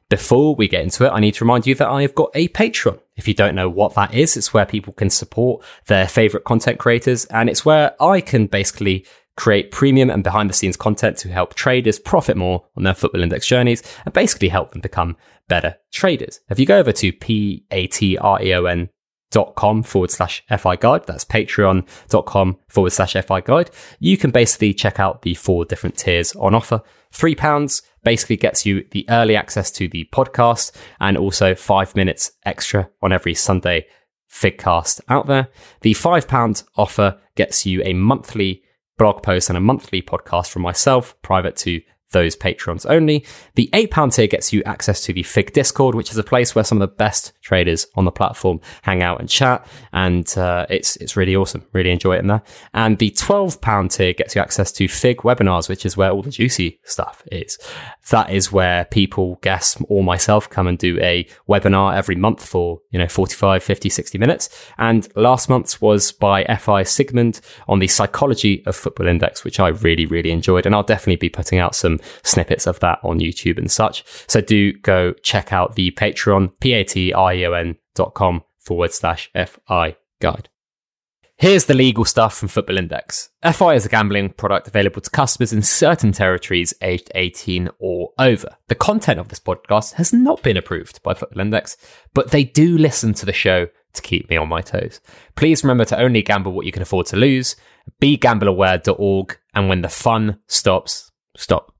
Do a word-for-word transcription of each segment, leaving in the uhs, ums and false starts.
Before we get into it, I need to remind you that I have got a Patreon. If you don't know what that is, it's where people can support their favorite content creators, and it's where I can basically create premium and behind the scenes content to help traders profit more on their Football Index journeys and basically help them become better traders. If you go over to P-A-T-R-E-O-N dot com forward slash FI guide, that's patreon.com forward slash FI guide, you can basically check out the four different tiers on offer. Three pounds basically gets you the early access to the podcast and also five minutes extra on every Sunday Figcast out there. The five pound offer gets you a monthly blog post and a monthly podcast from myself, private to those patrons only. The eight pound tier gets you access to the Fig Discord, which is a place where some of the best traders on the platform hang out and chat. And uh, it's it's really awesome. Really enjoy it in there. And the twelve pound tier gets you access to Fig webinars, which is where all the juicy stuff is. That is where people, guests, or myself come and do a webinar every month for, you know, forty-five, fifty, sixty minutes. And last month's was by F I Sigmund on the psychology of Football Index, which I really, really enjoyed. And I'll definitely be putting out some snippets of that on YouTube and such. So do go check out the Patreon, P-A-T-R-E-O-N dot com forward slash F-I guide. Here's the legal stuff from Football Index. F I is a gambling product available to customers in certain territories aged eighteen or over. The content of this podcast has not been approved by Football Index, but they do listen to the show to keep me on my toes. Please remember to only gamble what you can afford to lose. be gamble aware dot org, and when the fun stops, stop.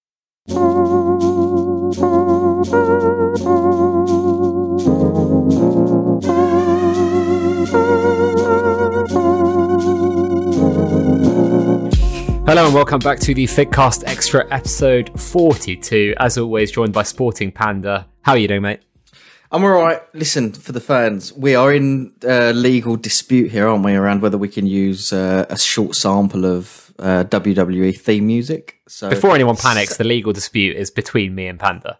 Hello and welcome back to the Figcast Extra episode forty-two. As always, joined by Sporting Panda. How are you doing, mate? I'm all right. Listen, for the fans, we are in uh, legal dispute here, aren't we, around whether we can use uh, a short sample of uh, W W E theme music. So before anyone panics, the legal dispute is between me and Panda.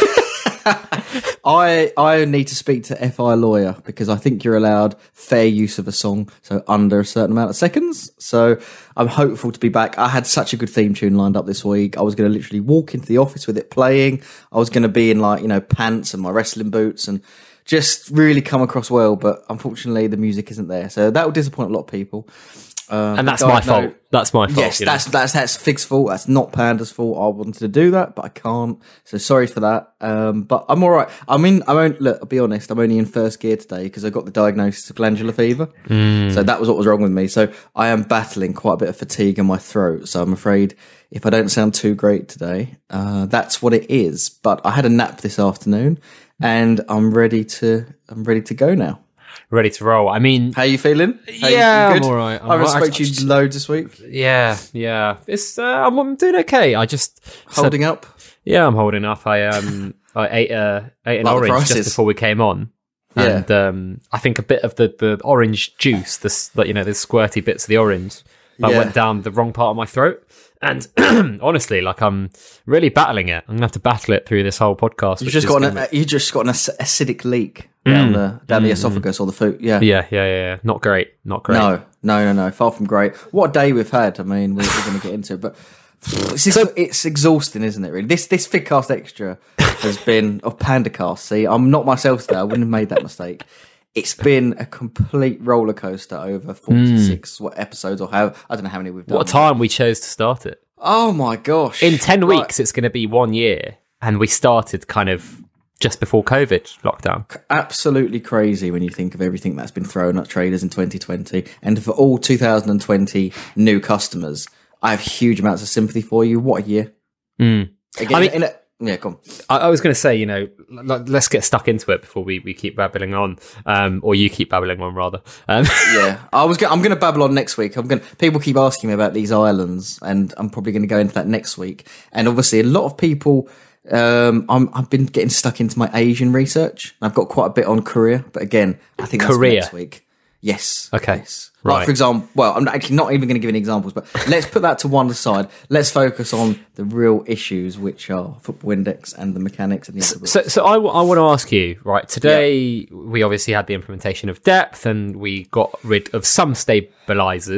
I I need to speak to F I lawyer because I think you're allowed fair use of a song, so under a certain amount of seconds. So I'm hopeful to be back. I had such a good theme tune lined up this week. I was going to literally walk into the office with it playing. I was going to be in like, you know, pants and my wrestling boots and just really come across well. But unfortunately, the music isn't there. So that will disappoint a lot of people. Um, and that's my fault. Know. That's my fault. Yes, that's know? that's that's Fig's fault. That's not Panda's fault. I wanted to do that, but I can't. So sorry for that. Um, but I'm all right. I mean, I'm only, look. I'll be honest. I'm only in first gear today because I got the diagnosis of glandular fever. Mm. So that was what was wrong with me. So I am battling quite a bit of fatigue in my throat. So I'm afraid if I don't sound too great today, uh, that's what it is. But I had a nap this afternoon, and I'm ready to. I'm ready to go now. Ready to roll. I mean, how you feeling? How yeah, you, you I'm all right. I'm I respect right. you just, loads this week. Yeah, yeah. It's uh, I'm, I'm doing okay. I just holding so, up. Yeah, I'm holding up. I um I ate uh ate an like orange just before we came on, yeah. and um I think a bit of the, the orange juice, this like you know the squirty bits of the orange, I yeah. went down the wrong part of my throat. And honestly, like I'm really battling it. I'm gonna have to battle it through this whole podcast. You just got an be... you just got an acidic leak down mm. the down mm. the esophagus or the food. Yeah, yeah, yeah, yeah. Not great. Not great. No, no, no, no. Far from great. What a day we've had. I mean, we're, we're going to get into it, but it's, so, it's exhausting, isn't it? Really, this this Figcast Extra has been of PandaCast. See, I'm not myself today. I wouldn't have made that mistake. It's been a complete roller coaster over forty-six mm. what episodes or how I don't know how many we've done. What a time we chose to start it. Oh my gosh. In ten right. weeks it's going to be one year and we started kind of just before COVID lockdown. Absolutely crazy when you think of everything that's been thrown at traders in twenty twenty. And for all two thousand twenty new customers, I have huge amounts of sympathy for you. What a year. Mm. Again, I mean, in a, Yeah, come on. I, I was going to say, you know, l- let's get stuck into it before we, we keep babbling on, um, or you keep babbling on rather. Um. yeah, I was. Go- I'm going to babble on next week. I'm going. People keep asking me about these islands, and I'm probably going to go into that next week. And obviously, a lot of people. Um, I'm, I've been getting stuck into my Asian research. I've got quite a bit on Korea, but again, I think that's Korea. next week. Yes. Okay. Yes. Right. Like, for example, well, I'm actually not even going to give any examples, but let's put that to one side. Let's focus on the real issues, which are Football Index and the mechanics and the other. So, so I, w- I want to ask you, right, today yeah. we obviously had the implementation of depth and we got rid of some stabilizers.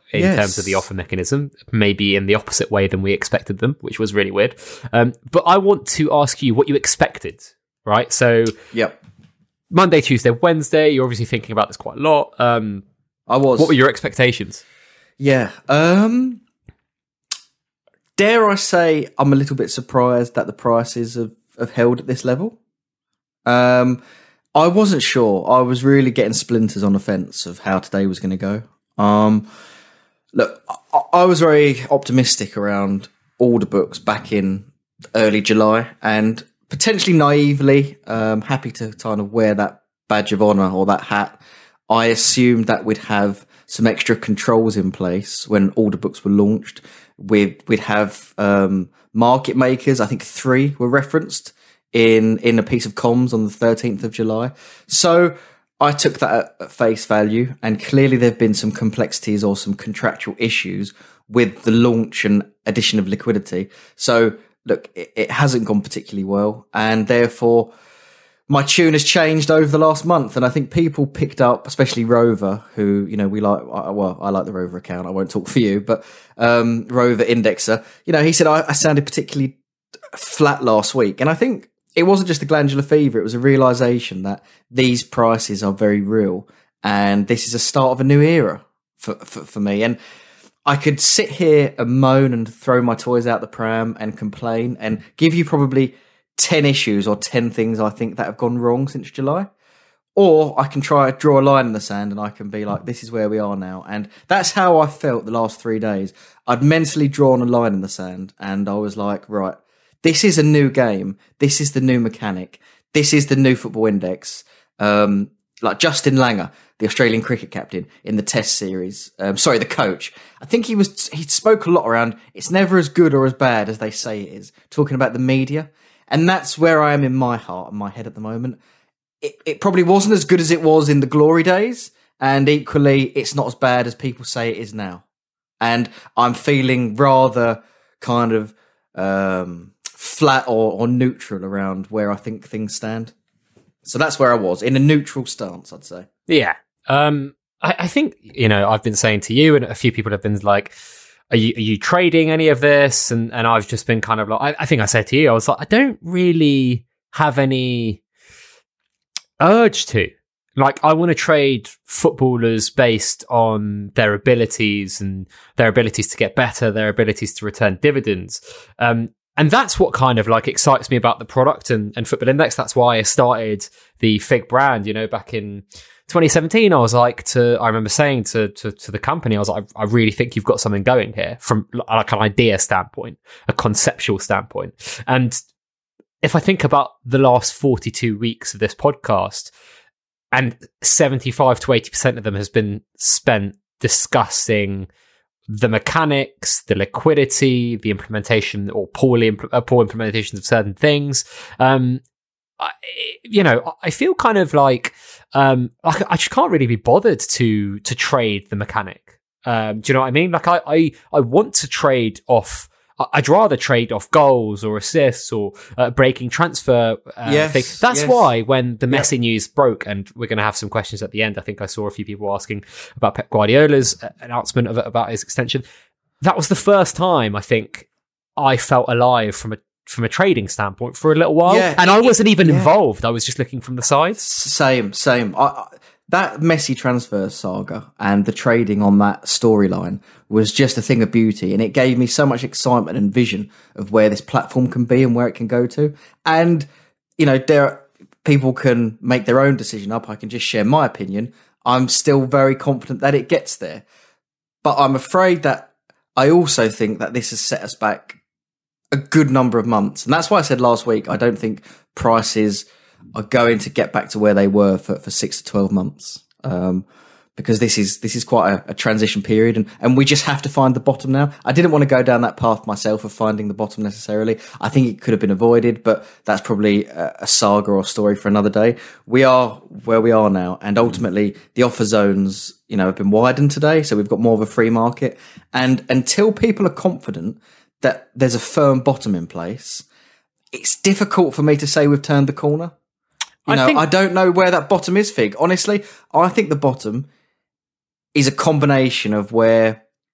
in yes. terms of the offer mechanism, maybe in the opposite way than we expected them, which was really weird. Um, but I want to ask you what you expected, right? So, yep. Monday, Tuesday, Wednesday, you're obviously thinking about this quite a lot. Um, I was. What were your expectations? Yeah. Um, dare I say I'm a little bit surprised that the prices have, have held at this level. Um, I wasn't sure. I was really getting splinters on the fence of how today was going to go. Um, look, I, I was very optimistic around order books back in early July, and potentially naively, um, happy to kind of wear that badge of honour or that hat. I assumed that we'd have some extra controls in place when order books were launched. We'd, we'd have um, market makers, I think three were referenced in, in a piece of comms on the thirteenth of July. So I took that at, at face value, and clearly there have been some complexities or some contractual issues with the launch and addition of liquidity. So look, it, it hasn't gone particularly well, and therefore my tune has changed over the last month. And I think people picked up, especially Rover, who, you know, we like, well, I like the Rover account. I won't talk for you, but um, Rover Indexer, you know, he said I, I sounded particularly flat last week. And I think it wasn't just a glandular fever. It was a realization that these prices are very real. And this is a start of a new era for, for, for me. And I could sit here and moan and throw my toys out the pram and complain and give you probably ten issues or ten things I think that have gone wrong since July. Or I can try to draw a line in the sand and I can be like, this is where we are now. And that's how I felt the last three days. I'd mentally drawn a line in the sand and I was like, right, this is a new game. This is the new mechanic. This is the new football index. Um, like Justin Langer, the Australian cricket captain in the Test series. Um, sorry, the coach. I think he was he spoke a lot around it's never as good or as bad as they say it is, talking about the media. And that's where I am in my heart and my head at the moment. It, it probably wasn't as good as it was in the glory days, and equally, it's not as bad as people say it is now. And I'm feeling rather kind of um, flat or, or neutral around where I think things stand. So that's where I was, in a neutral stance, I'd say. Yeah. Um, I, I think, you know, I've been saying to you, and a few people have been like, are you, are you trading any of this? And, and I've just been kind of like, I, I think I said to you, I was like, I don't really have any urge to. Like, I want to trade footballers based on their abilities and their abilities to get better, their abilities to return dividends. Um, And that's what kind of like excites me about the product and, and Football Index. That's why I started the Fig brand, you know, back in twenty seventeen. I was like to, I remember saying to, to, to the company, I was like, I, I really think you've got something going here from like an idea standpoint, a conceptual standpoint. And if I think about the last forty-two weeks of this podcast, and seventy-five to eighty percent of them has been spent discussing the mechanics, the liquidity, the implementation or poorly impl- uh, poor implementations of certain things. Um, I, you know, I feel kind of like um, I, I just can't really be bothered to to trade the mechanic. Um, do you know what I mean? Like I, I, I want to trade off. I'd rather trade off goals or assists or uh, breaking transfer uh, yes, thing. That's yes. why when the Messi yep. news broke, and we're going to have some questions at the end, I think I saw a few people asking about Pep Guardiola's announcement of about his extension. That was the first time I think I felt alive from a from a trading standpoint for a little while. Yeah, and I wasn't even yeah. involved. I was just looking from the sides. Same, same. I, I, that Messi transfer saga and the trading on that storyline was just a thing of beauty, and it gave me so much excitement and vision of where this platform can be and where it can go to. And, you know, there people can make their own decision up. I can just share my opinion. I'm still very confident that it gets there. But I'm afraid that I also think that this has set us back a good number of months. And that's why I said last week, I don't think prices are going to get back to where they were for, for six to twelve months. Um, because this is this is quite a, a transition period, and, and we just have to find the bottom now. I didn't want to go down that path myself of finding the bottom necessarily. I think it could have been avoided, but that's probably a, a saga or a story for another day. We are where we are now, and ultimately the offer zones, you know, have been widened today, so we've got more of a free market. And until people are confident that there's a firm bottom in place, it's difficult for me to say we've turned the corner. You know, I, think- I don't know where that bottom is, Fig. Honestly, I think the bottom is a combination of where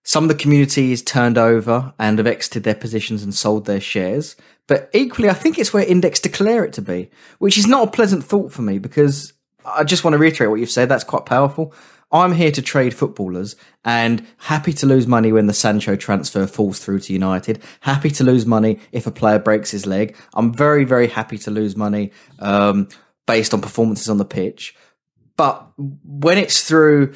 some of the community is turned over and have exited their positions and sold their shares. But equally, I think it's where index declare it to be, which is not a pleasant thought for me, because I just want to reiterate what you've said. That's quite powerful. I'm here to trade footballers and happy to lose money when the Sancho transfer falls through to United. Happy to lose money if a player breaks his leg. I'm very, very happy to lose money um, based on performances on the pitch. But when it's through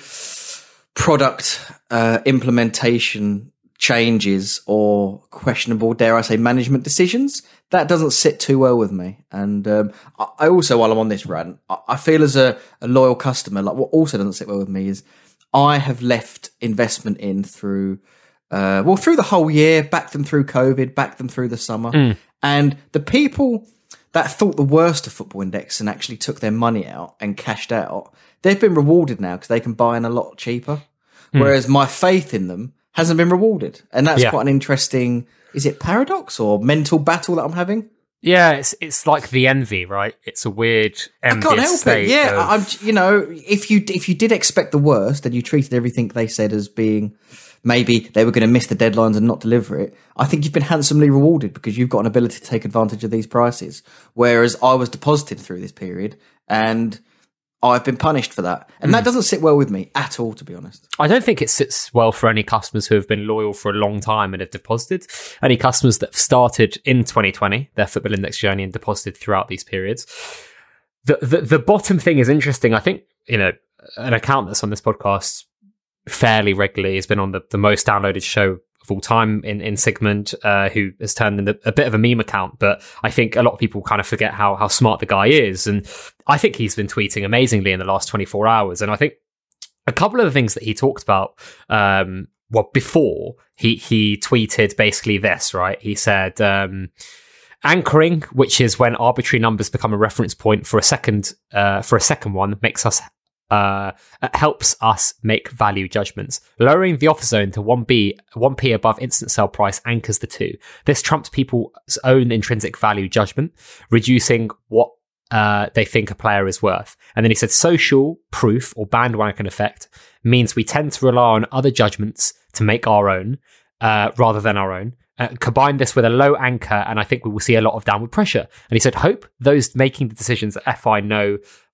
product uh, implementation changes or questionable, dare I say, management decisions, that doesn't sit too well with me. And um, I also, while I'm on this rant, I feel as a, a loyal customer, like what also doesn't sit well with me is I have left investment in through, uh, well, through the whole year, backed them through COVID, backed them through the summer. Mm. And the people that thought the worst of Football Index and actually took their money out and cashed out, they've been rewarded now because they can buy in a lot cheaper. Mm. Whereas my faith in them hasn't been rewarded. And that's yeah. quite an interesting, is it paradox or mental battle that I'm having? Yeah, it's it's like the envy, right? It's a weird envious I can't help state it. Yeah, of... I'm, you know, if you if you did expect the worst and you treated everything they said as being maybe they were going to miss the deadlines and not deliver it, I think you've been handsomely rewarded because you've got an ability to take advantage of these prices. Whereas I was deposited through this period and I've been punished for that. And mm. that doesn't sit well with me at all, to be honest. I don't think it sits well for any customers who have been loyal for a long time and have deposited. Any customers that have started in twenty twenty, their Football Index journey, and deposited throughout these periods. The, the the bottom thing is interesting. I think, you know, an account that's on this podcast fairly regularly has been on the, the most downloaded show of all time in, in Sigmund, uh, who has turned into a bit of a meme account, but I think a lot of people kind of forget how how smart the guy is. And I think he's been tweeting amazingly in the last twenty-four hours. And I think a couple of the things that he talked about, um, well, before he, he tweeted basically this, right? He said, um, anchoring, which is when arbitrary numbers become a reference point for a second, uh, for a second one, makes us Uh, helps us make value judgments. Lowering the offer zone to one B, one P above instant sell price anchors the two. This trumps people's own intrinsic value judgment, reducing what uh, they think a player is worth. And then he said social proof or bandwagon effect means we tend to rely on other judgments to make our own uh, rather than our own. Uh, combine this with a low anchor and I think we will see a lot of downward pressure. And he said, hope those making the decisions at F I know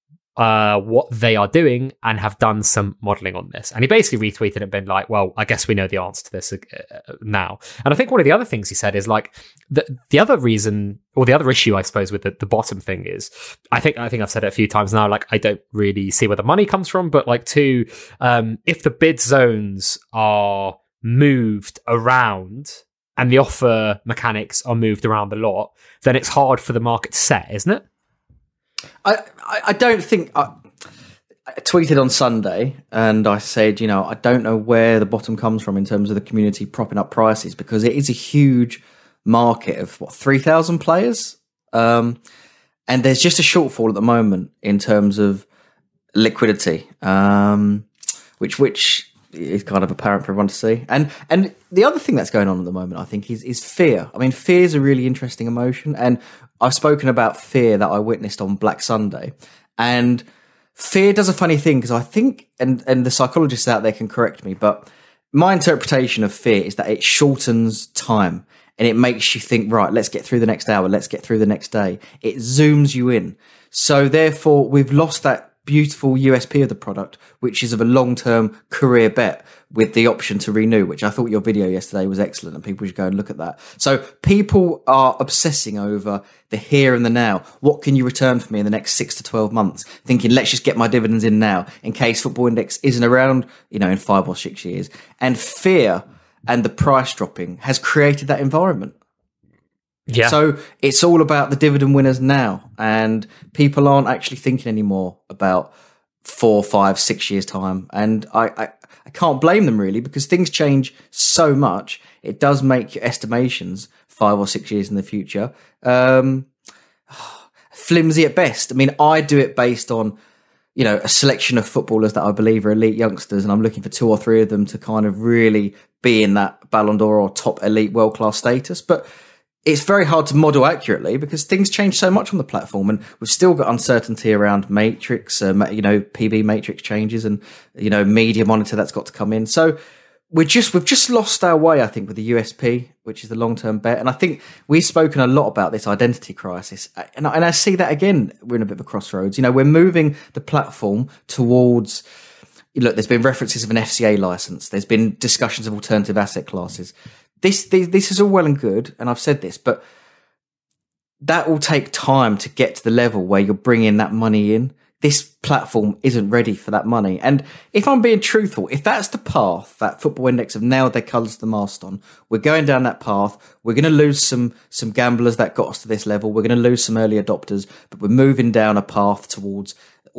Uh, what they are doing and have done some modeling on this. And he basically retweeted and been like, well, I guess we know the answer to this uh, now. And I think one of the other things he said is like, the the other reason, or the other issue, I suppose, with the, the bottom thing is, I think I think I've said it a few times now, like, I don't really see where the money comes from, but like, two, um, if the bid zones are moved around and the offer mechanics are moved around a lot, then it's hard for the market to set, isn't it? I, I don't think I, I tweeted on Sunday and I said, you know, I don't know where the bottom comes from in terms of the community propping up prices because it is a huge market of what, three thousand players. Um, and there's just a shortfall at the moment in terms of liquidity, um, which, which is kind of apparent for everyone to see. And, and the other thing that's going on at the moment, I think is, is fear. I mean, fear is a really interesting emotion. And I've spoken about fear that I witnessed on Black Sunday, and fear does a funny thing because I think, and, and the psychologists out there can correct me, but my interpretation of fear is that it shortens time and it makes you think, right, let's get through the next hour. Let's get through the next day. It zooms you in. So therefore we've lost that beautiful U S P of the product, which is of a long-term career bet with the option to renew, which I thought your video yesterday was excellent and people should go and look at that. So people are obsessing over the here and the now. What can you return for me in the next six to twelve months? Thinking, let's just get my dividends in now in case Football Index isn't around, you know, in five or six years. And fear and the price dropping has created that environment. Yeah. So it's all about the dividend winners now, and people aren't actually thinking anymore about four, five, six years time. And I, I, I can't blame them really because things change so much. It does make your estimations five or six years in the future um, flimsy at best. I mean, I do it based on, you know, a selection of footballers that I believe are elite youngsters, and I'm looking for two or three of them to kind of really be in that Ballon d'Or or top elite world class status. But it's very hard to model accurately because things change so much on the platform, and we've still got uncertainty around matrix, um, you know, P B matrix changes and, you know, media monitor that's got to come in. So we're just we've just lost our way, I think, with the U S P, which is the long term bet. And I think we've spoken a lot about this identity crisis, and I, and I see that again. We're in a bit of a crossroads. You know, we're moving the platform towards. Look, there's been references of an F C A license. There's been discussions of alternative asset classes. This this, this is all well and good, and I've said this, but that will take time to get to the level where you're bringing that money in. This platform isn't ready for that money. And if I'm being truthful, if that's the path that Football Index have nailed their colours to the mast on, we're going down that path. We're going to lose some some gamblers that got us to this level. We're going to lose some early adopters, but we're moving down a path towards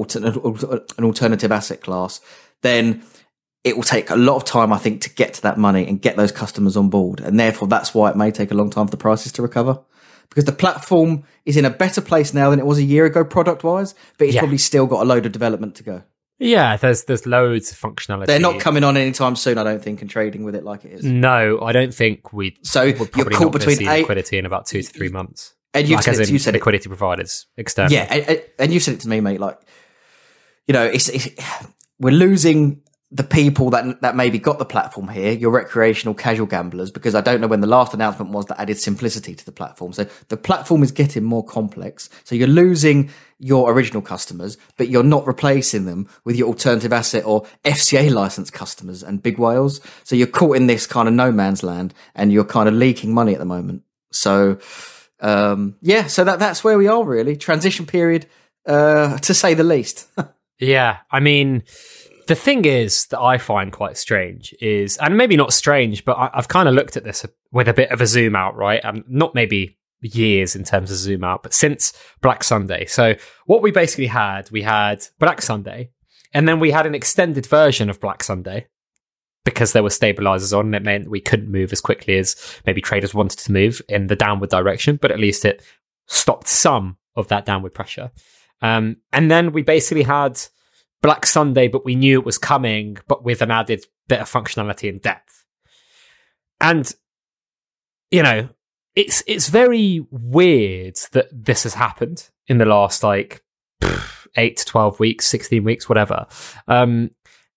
an alternative asset class. Then it will take a lot of time, I think, to get to that money and get those customers on board. And therefore, that's why it may take a long time for the prices to recover. Because the platform is in a better place now than it was a year ago product-wise, but it's yeah. probably still got a load of development to go. Yeah, there's there's loads of functionality. They're not coming on anytime soon, I don't think, and trading with it like it is. No, I don't think we'd. So we're probably you're caught between see eight, liquidity in about two to three months. And you've like said, as it, in you said liquidity it. providers external. Yeah, and, and you said it to me, mate. Like, you know, it's, it's we're losing the people that that maybe got the platform here, your recreational casual gamblers, because I don't know when the last announcement was that added simplicity to the platform. So the platform is getting more complex. So you're losing your original customers, but you're not replacing them with your alternative asset or F C A licensed customers and big whales. So you're caught in this kind of no man's land and you're kind of leaking money at the moment. So, um, yeah, so that that's where we are really. Transition period, uh, to say the least. Yeah, I mean... The thing is that I find quite strange is, and maybe not strange, but I, I've kind of looked at this with a bit of a zoom out, right? And not maybe years in terms of zoom out, but since Black Sunday. So what we basically had, we had Black Sunday, and then we had an extended version of Black Sunday because there were stabilizers on, and it meant we couldn't move as quickly as maybe traders wanted to move in the downward direction, but at least it stopped some of that downward pressure. Um, and then we basically had Black Sunday, but we knew it was coming, but with an added bit of functionality and depth. And, you know, it's it's very weird that this has happened in the last, like, eight to twelve weeks, sixteen weeks, whatever. Um,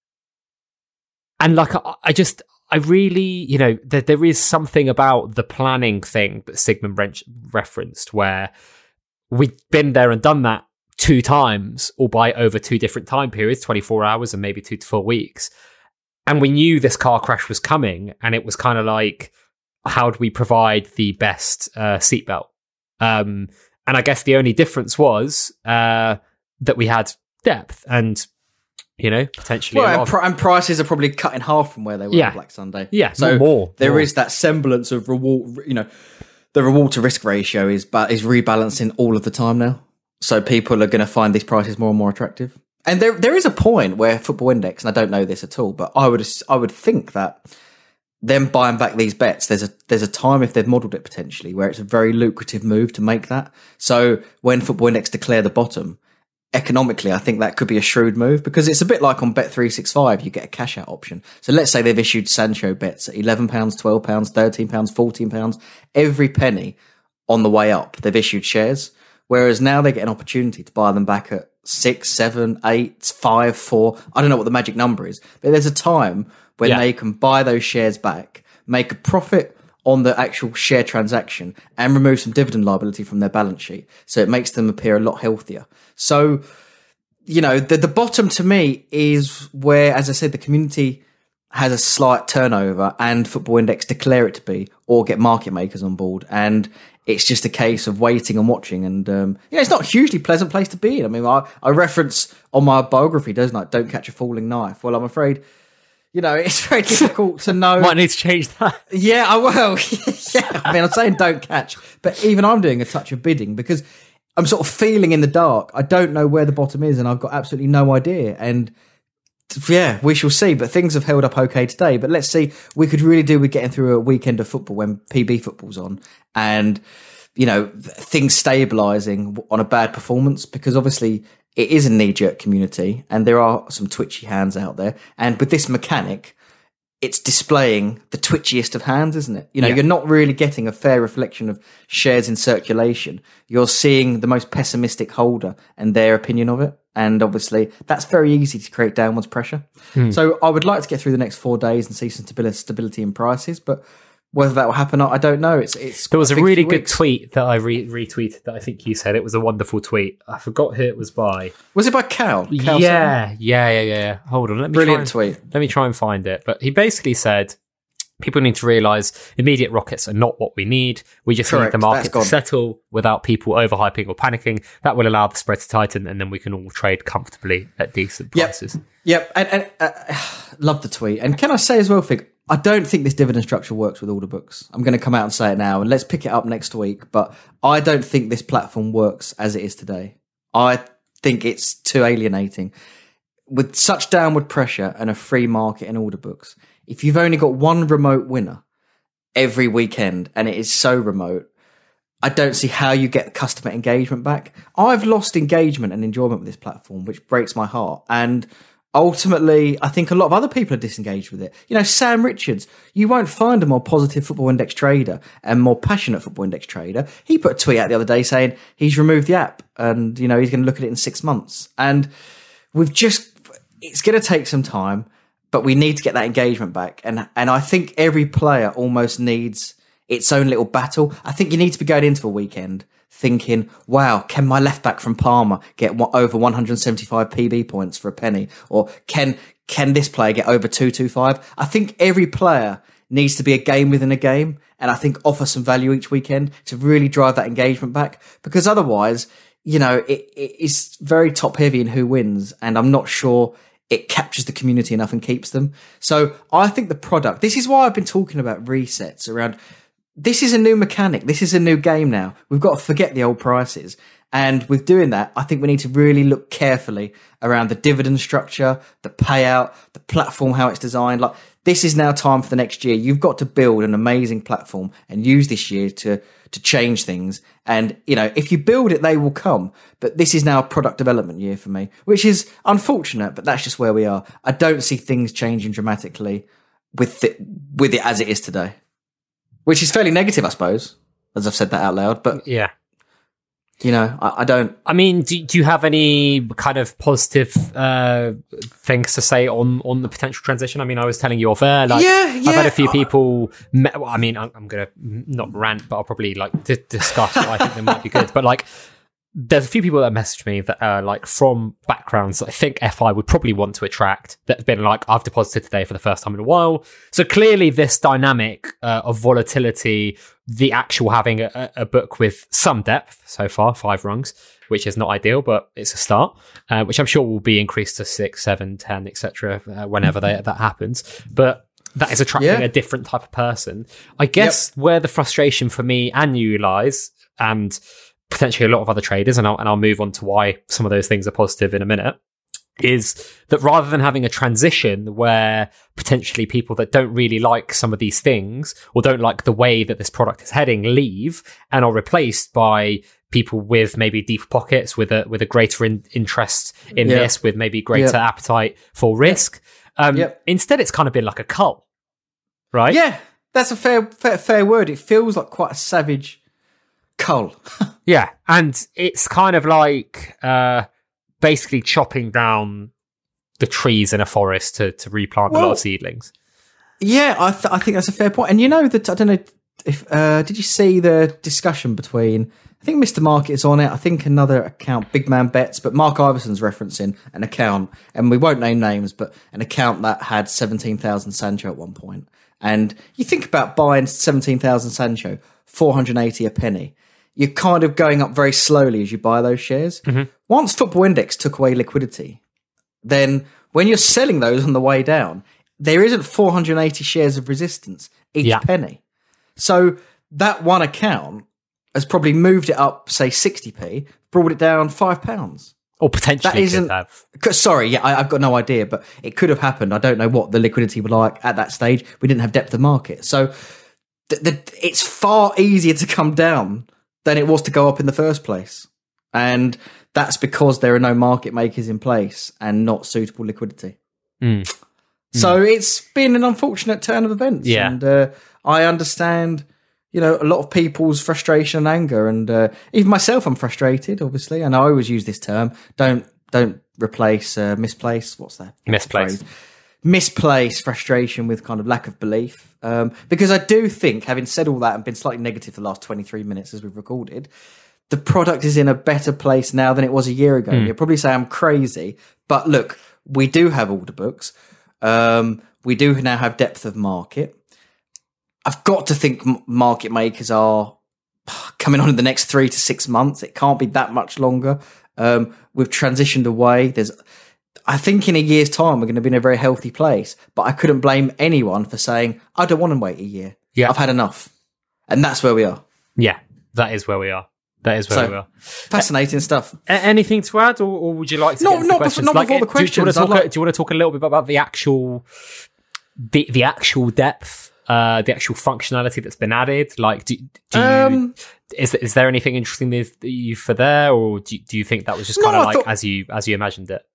and, like, I, I just, I really, you know, there, there is something about the planning thing that Sigmund Wrench referenced where we've been there and done that two times, albeit over two different time periods, twenty-four hours and maybe two to four weeks. And we knew this car crash was coming, and it was kind of like, how do we provide the best uh, seatbelt? Um, and I guess the only difference was uh, that we had depth and, you know, potentially... Well, and, pr- and prices are probably cut in half from where they were yeah. on Black Sunday. Yeah, so more. There more. is that semblance of reward, you know, the reward to risk ratio is, ba- is rebalancing all of the time now. So people are going to find these prices more and more attractive. And there, there is a point where Football Index, and I don't know this at all, but I would, I would think that them buying back these bets, there's a, there's a time if they've modelled it potentially where it's a very lucrative move to make that. So when Football Index declare the bottom, economically, I think that could be a shrewd move because it's a bit like on Bet three sixty-five, you get a cash out option. So let's say they've issued Sancho bets at eleven pounds, twelve pounds, thirteen pounds, fourteen pounds. Every penny on the way up, they've issued shares. Whereas now they get an opportunity to buy them back at six, seven, eight, five, four. I don't know what the magic number is, but there's a time when yeah. they can buy those shares back, make a profit on the actual share transaction, and remove some dividend liability from their balance sheet. So it makes them appear a lot healthier. So, you know, the, the bottom to me is where, as I said, the community has a slight turnover and Football Index declare it to be, or get market makers on board. And it's just a case of waiting and watching. And, um, you know, it's not a hugely pleasant place to be in. I mean, I, I reference on my biography, doesn't I? Don't catch a falling knife. Well, I'm afraid, you know, it's very difficult to know. Might need to change that. Yeah, I will. Yeah, I mean, I'm saying don't catch, but even I'm doing a touch of bidding because I'm sort of feeling in the dark. I don't know where the bottom is and I've got absolutely no idea. And yeah, we shall see. But things have held up okay today. But let's see. We could really do with getting through a weekend of football when P B football's on and, you know, things stabilising on a bad performance because obviously it is a knee-jerk community and there are some twitchy hands out there. And with this mechanic, it's displaying the twitchiest of hands, isn't it? You know, yeah. You're not really getting a fair reflection of shares in circulation. You're seeing the most pessimistic holder and their opinion of it. And obviously, that's very easy to create downwards pressure. Hmm. So I would like to get through the next four days and see some stability, stability in prices, but whether that will happen or not, I don't know. It's it's. There was a really good tweet that I re- retweeted that I think you said. It was a wonderful tweet. I forgot who it was by. Was it by Cal? Cal yeah, yeah, yeah, yeah. Hold on, let me brilliant try and, tweet. Let me try and find it. But he basically said, people need to realise immediate rockets are not what we need. We just Correct. need the market to settle without people overhyping or panicking. That will allow the spread to tighten, and then we can all trade comfortably at decent prices. Yep, yep. And, and uh, love the tweet. And can I say as well, Fig, I don't think this dividend structure works with order books. I'm going to come out and say it now, and let's pick it up next week. But I don't think this platform works as it is today. I think it's too alienating. With such downward pressure and a free market in order books, if you've only got one remote winner every weekend and it is so remote, I don't see how you get customer engagement back. I've lost engagement and enjoyment with this platform, which breaks my heart. And ultimately, I think a lot of other people are disengaged with it. You know, Sam Richards, you won't find a more positive football index trader and more passionate football index trader. He put a tweet out the other day saying he's removed the app and, you know, he's going to look at it in six months. And we've just, it's going to take some time, but we need to get that engagement back. And, and I think every player almost needs its own little battle. I think you need to be going into a weekend thinking, wow, can my left back from Parma get over one hundred seventy-five P B points for a penny? Or can can this player get over two twenty-five? I think every player needs to be a game within a game, and I think offer some value each weekend to really drive that engagement back, because otherwise, you know, it, it is very top heavy in who wins, and I'm not sure it captures the community enough and keeps them. So I think the product, this is why I've been talking about resets around. This is a new mechanic. This is a new game now. We've got to forget the old prices. And with doing that, I think we need to really look carefully around the dividend structure, the payout, the platform, how it's designed. Like, this is now time for the next year. You've got to build an amazing platform and use this year to, to change things. And, you know, if you build it, they will come. But this is now a product development year for me, which is unfortunate, but that's just where we are. I don't see things changing dramatically with it, with it as it is today. Which is fairly negative, I suppose, as I've said that out loud. But yeah, you know, I, I don't. I mean, do, do you have any kind of positive uh, things to say on, on the potential transition? I mean, I was telling you off air, like, yeah, yeah. I've had a few people. Me- well, I mean, I'm, I'm going to not rant, but I'll probably like d- discuss what I think they might be good. But like, there's a few people that messaged me that are like from backgrounds that I think F I would probably want to attract, that have been like, I've deposited today for the first time in a while. So clearly this dynamic uh, of volatility, the actual having a, a book with some depth so far, five rungs, which is not ideal, but it's a start, uh, which I'm sure will be increased to six, seven, ten, et cetera, uh, whenever they, that happens. But that is attracting yeah. a different type of person. I guess yep. where the frustration for me and you lies, and potentially a lot of other traders, and I'll, and I'll move on to why some of those things are positive in a minute, is that rather than having a transition where potentially people that don't really like some of these things or don't like the way that this product is heading leave and are replaced by people with maybe deeper pockets, with a with a greater in, interest in yeah. this, with maybe greater yeah. appetite for risk. Um, yep. Instead, it's kind of been like a cult, right? Yeah, that's a fair fair, fair word. It feels like quite a savage cull. Yeah, and it's kind of like uh, basically chopping down the trees in a forest to, to replant well, a lot of seedlings. Yeah, I, th- I think that's a fair point. And you know that, I don't know if uh, did you see the discussion between, I think Mister Market's on it, I think another account, Big Man Bets, but Mark Iverson's referencing an account, and we won't name names, but an account that had seventeen thousand Sancho at one point. And you think about buying seventeen thousand Sancho, four hundred eighty a penny. You're kind of going up very slowly as you buy those shares. Mm-hmm. Once Football Index took away liquidity, then when you're selling those on the way down, there isn't four hundred eighty shares of resistance each yeah. penny. So that one account has probably moved it up, say sixty p, brought it down five pounds. Or potentially that isn't, could have. Sorry, yeah, I, I've got no idea, but it could have happened. I don't know what the liquidity was like at that stage. We didn't have depth of market. So th- th- it's far easier to come down than it was to go up in the first place. And that's because there are no market makers in place and not suitable liquidity. Mm. So mm. it's been an unfortunate turn of events. Yeah. And uh, I understand, you know, a lot of people's frustration and anger. And uh, even myself, I'm frustrated, obviously. And I always use this term. Don't don't replace uh, misplace. What's that? Misplace. Phrase? Misplace frustration with kind of lack of belief. Um, because I do think, having said all that and been slightly negative for the last twenty-three minutes as we've recorded, the product is in a better place now than it was a year ago. Mm. You'll probably say I'm crazy, but look, we do have order books. Um, we do now have depth of market. I've got to think market makers are coming on in the next three to six months. It can't be that much longer. Um, we've transitioned away. There's, I think in a year's time, we're going to be in a very healthy place, but I couldn't blame anyone for saying, I don't want to wait a year. Yeah. I've had enough. And that's where we are. Yeah, that is where we are. That is where so, we are. Fascinating uh, stuff. A- anything to add, or, or would you like to no, get into not the questions? Before, not like, before the do, questions. Do you, want to talk, like... a, do you want to talk a little bit about the actual, the, the actual depth, uh, the actual functionality that's been added? Like, do, do you, um, is is there anything interesting that you for there, or do, do you think that was just kind of no, like thought... as you as you imagined it?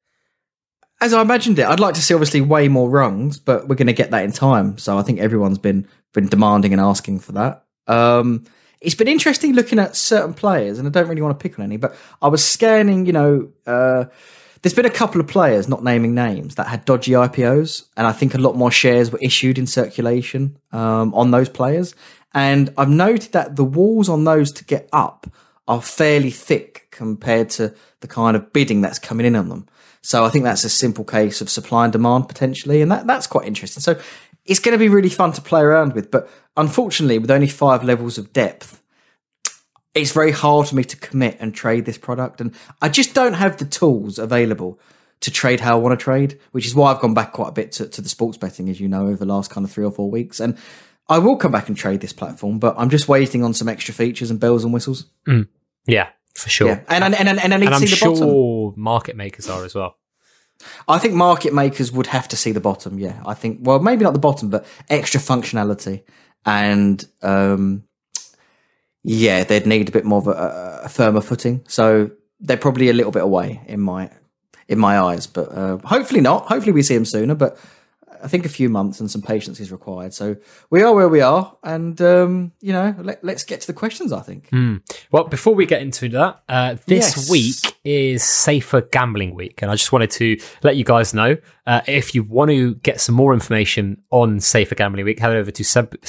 As I imagined it, I'd like to see obviously way more rungs, but we're going to get that in time. So I think everyone's been been demanding and asking for that. Um, it's been interesting looking at certain players, and I don't really want to pick on any, but I was scanning, you know, uh, there's been a couple of players, not naming names, that had dodgy I P Os, and I think a lot more shares were issued in circulation um, on those players. And I've noted that the walls on those to get up are fairly thick compared to the kind of bidding that's coming in on them. So I think that's a simple case of supply and demand potentially, and that, that's quite interesting. So it's going to be really fun to play around with, but unfortunately, with only five levels of depth, it's very hard for me to commit and trade this product, and I just don't have the tools available to trade how I want to trade, which is why I've gone back quite a bit to, to the sports betting, as you know, over the last kind of three or four weeks. And I will come back and trade this platform, but I'm just waiting on some extra features and bells and whistles. Mm. Yeah, for sure. Yeah. And, and, and, and I need and to I'm see the sure bottom. Market makers are as well. I think market makers would have to see the bottom, yeah. I think, well, maybe not the bottom, but extra functionality. And, um, yeah, they'd need a bit more of a, a firmer footing. So they're probably a little bit away in my in my eyes. But uh, hopefully not. Hopefully we see them sooner. But I think a few months and some patience is required. So we are where we are. And, um, you know, let, let's get to the questions, I think. Mm. Well, before we get into that, uh, this yes. week is Safer Gambling Week. And I just wanted to let you guys know, uh, if you want to get some more information on Safer Gambling Week, head over to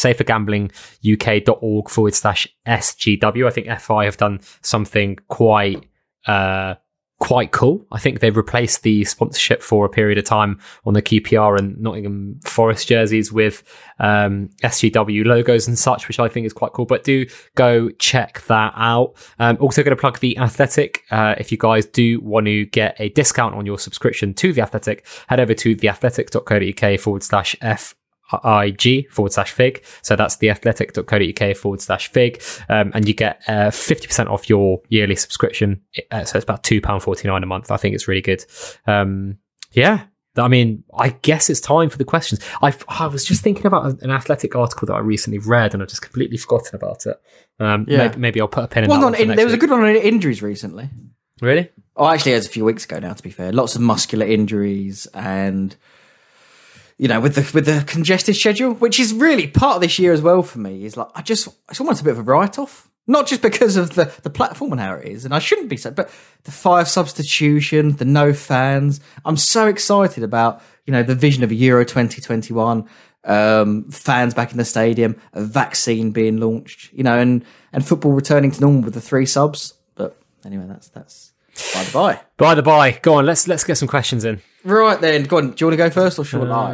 safergamblinguk.org forward slash SGW. I think F I have done something quite... Uh, quite cool. I think they've replaced the sponsorship for a period of time on the Q P R and Nottingham Forest jerseys with um, S G W logos and such, which I think is quite cool. But do go check that out. Um, also going to plug The Athletic. Uh, if you guys do want to get a discount on your subscription to The Athletic, head over to theathletic.co.uk forward slash F I G forward slash fig. So that's theathletic.co.uk forward slash fig. Um, and you get uh, fifty percent off your yearly subscription. Uh, so it's about two pounds forty-nine a month. I think it's really good. Um, yeah. I mean, I guess it's time for the questions. I I was just thinking about an Athletic article that I recently read and I've just completely forgotten about it. Um, yeah. maybe, maybe I'll put a pin in well, that on, one in, There was week. a good one on injuries recently. Really? Oh, actually, it was a few weeks ago now, to be fair. Lots of muscular injuries and... You know, with the with the congested schedule, which is really part of this year as well for me, is like I just it's almost a bit of a write off. Not just because of the, the platform and how it is, and I shouldn't be so, but the five substitution, the no fans. I'm so excited about, you know, the vision of a Euro twenty twenty-one, um, fans back in the stadium, a vaccine being launched, you know, and, and football returning to normal with the three subs. But anyway, that's that's by the by. By the by, go on, let's let's get some questions in. Right then, go on. Do you want to go first or shall I?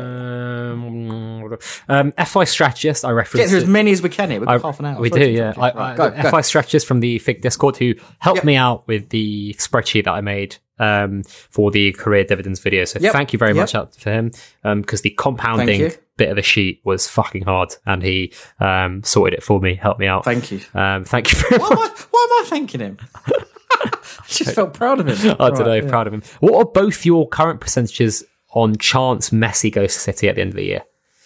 Um, um, F I Strategist, I referenced. Get through as many as we can here. We've got I, half an hour. We do, yeah. I, right, I, go, F I go. Strategist from the Fig Discord who helped yep. me out with the spreadsheet that I made um, for the career dividends video. So yep. thank you very yep. much out for him because um, the compounding bit of the sheet was fucking hard and he um, sorted it for me, helped me out. Thank you. Um, thank you very why much. Am I, why am I thanking him? I just felt proud of him. I don't right, know, yeah. proud of him. What are both your current percentages on chance Messi goes to City at the end of the year?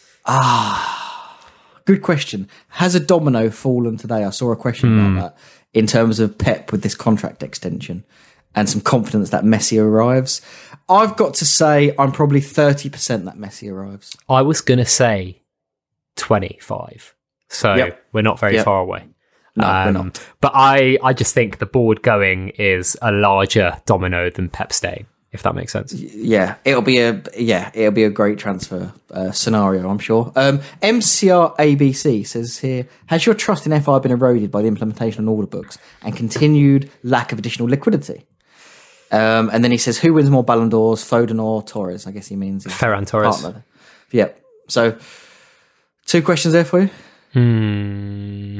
Ah, good question. Has a domino fallen today? I saw a question mm. about that in terms of Pep with this contract extension and some confidence that Messi arrives. I've got to say I'm probably thirty percent that Messi arrives. I was going to say twenty-five. So yep. we're not very yep. far away. No, um, we're not. But I, I just think the board going is a larger domino than Pep staying. if that makes sense. Yeah, it'll be a yeah, it'll be a great transfer uh, scenario, I'm sure. Um, M C R A B C says here: has your trust in F I been eroded by the implementation on order books and continued lack of additional liquidity? Um, and then he says, who wins more Ballon d'Ors, Foden or Torres? I guess he means Ferran Torres. Partner. Yeah. So, two questions there for you. Hmm.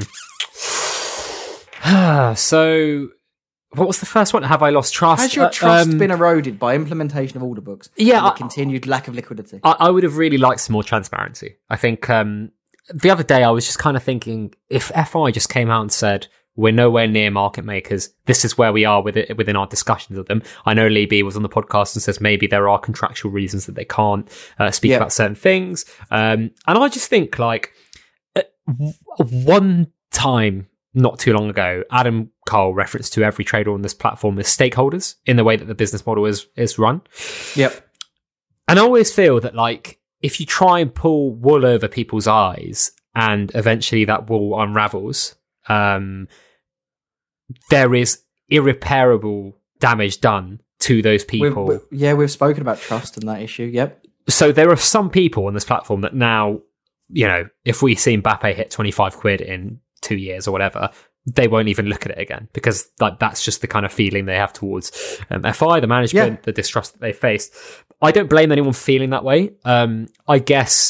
So, what was the first one? Have I lost trust? Has your trust um, been eroded by implementation of order books? Yeah, and I, the continued lack of liquidity. I, I would have really liked some more transparency. I think um, the other day I was just kind of thinking, if F I just came out and said, we're nowhere near market makers, this is where we are with it, within our discussions of them. I know Lee B was on the podcast and says maybe there are contractual reasons that they can't uh, speak yeah. about certain things. Um, and I just think, like, uh, one time not too long ago, Adam Cole referenced to every trader on this platform as stakeholders in the way that the business model is is run. Yep. And I always feel that, like, if you try and pull wool over people's eyes and eventually that wool unravels, um, there is irreparable damage done to those people. We've, we, yeah, we've spoken about trust and that issue. Yep. So there are some people on this platform that now, you know, if we see Mbappe hit twenty-five quid in two years or whatever, they won't even look at it again, because like that's just the kind of feeling they have towards um, F I, the management, yeah. the distrust that they faced. I don't blame anyone feeling that way. Um, I guess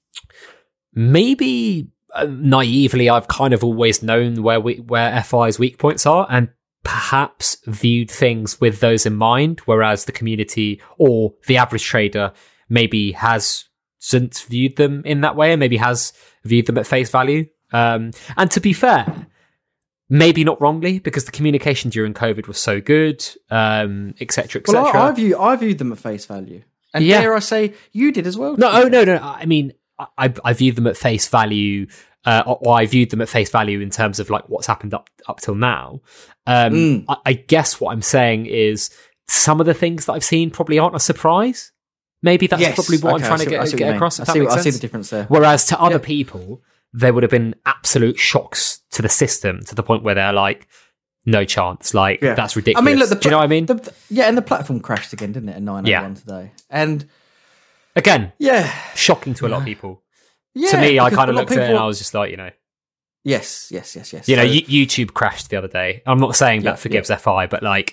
maybe uh, naively, I've kind of always known where we, where F I's weak points are, and perhaps viewed things with those in mind, whereas the community or the average trader maybe hasn't viewed them in that way, and maybe has viewed them at face value. Um, and to be fair, maybe not wrongly, because the communication during COVID was so good, um, et cetera, et cetera. Well, I, I, view, I viewed them at face value. And yeah. dare I say, you did as well? No, oh, no, no. I mean, I, I viewed them at face value, uh, or, or I viewed them at face value in terms of like what's happened up, up till now. Um, mm. I, I guess what I'm saying is some of the things that I've seen probably aren't a surprise. Maybe that's yes. probably what okay, I'm trying see, to get, get across. I see, I see the difference there. Whereas to other yeah. people, there would have been absolute shocks to the system to the point where they're like, no chance. Like, yeah. that's ridiculous. I mean, look, the, do you know what I mean? The, the, yeah, and the platform crashed again, didn't it, at nine oh one yeah. today? And again, yeah, shocking to a lot of people. Yeah, to me, I kind of looked at it and I was just like, you know. Yes, yes, yes, yes. You so, know, YouTube crashed the other day. I'm not saying that yeah, forgives yeah. F I, but like,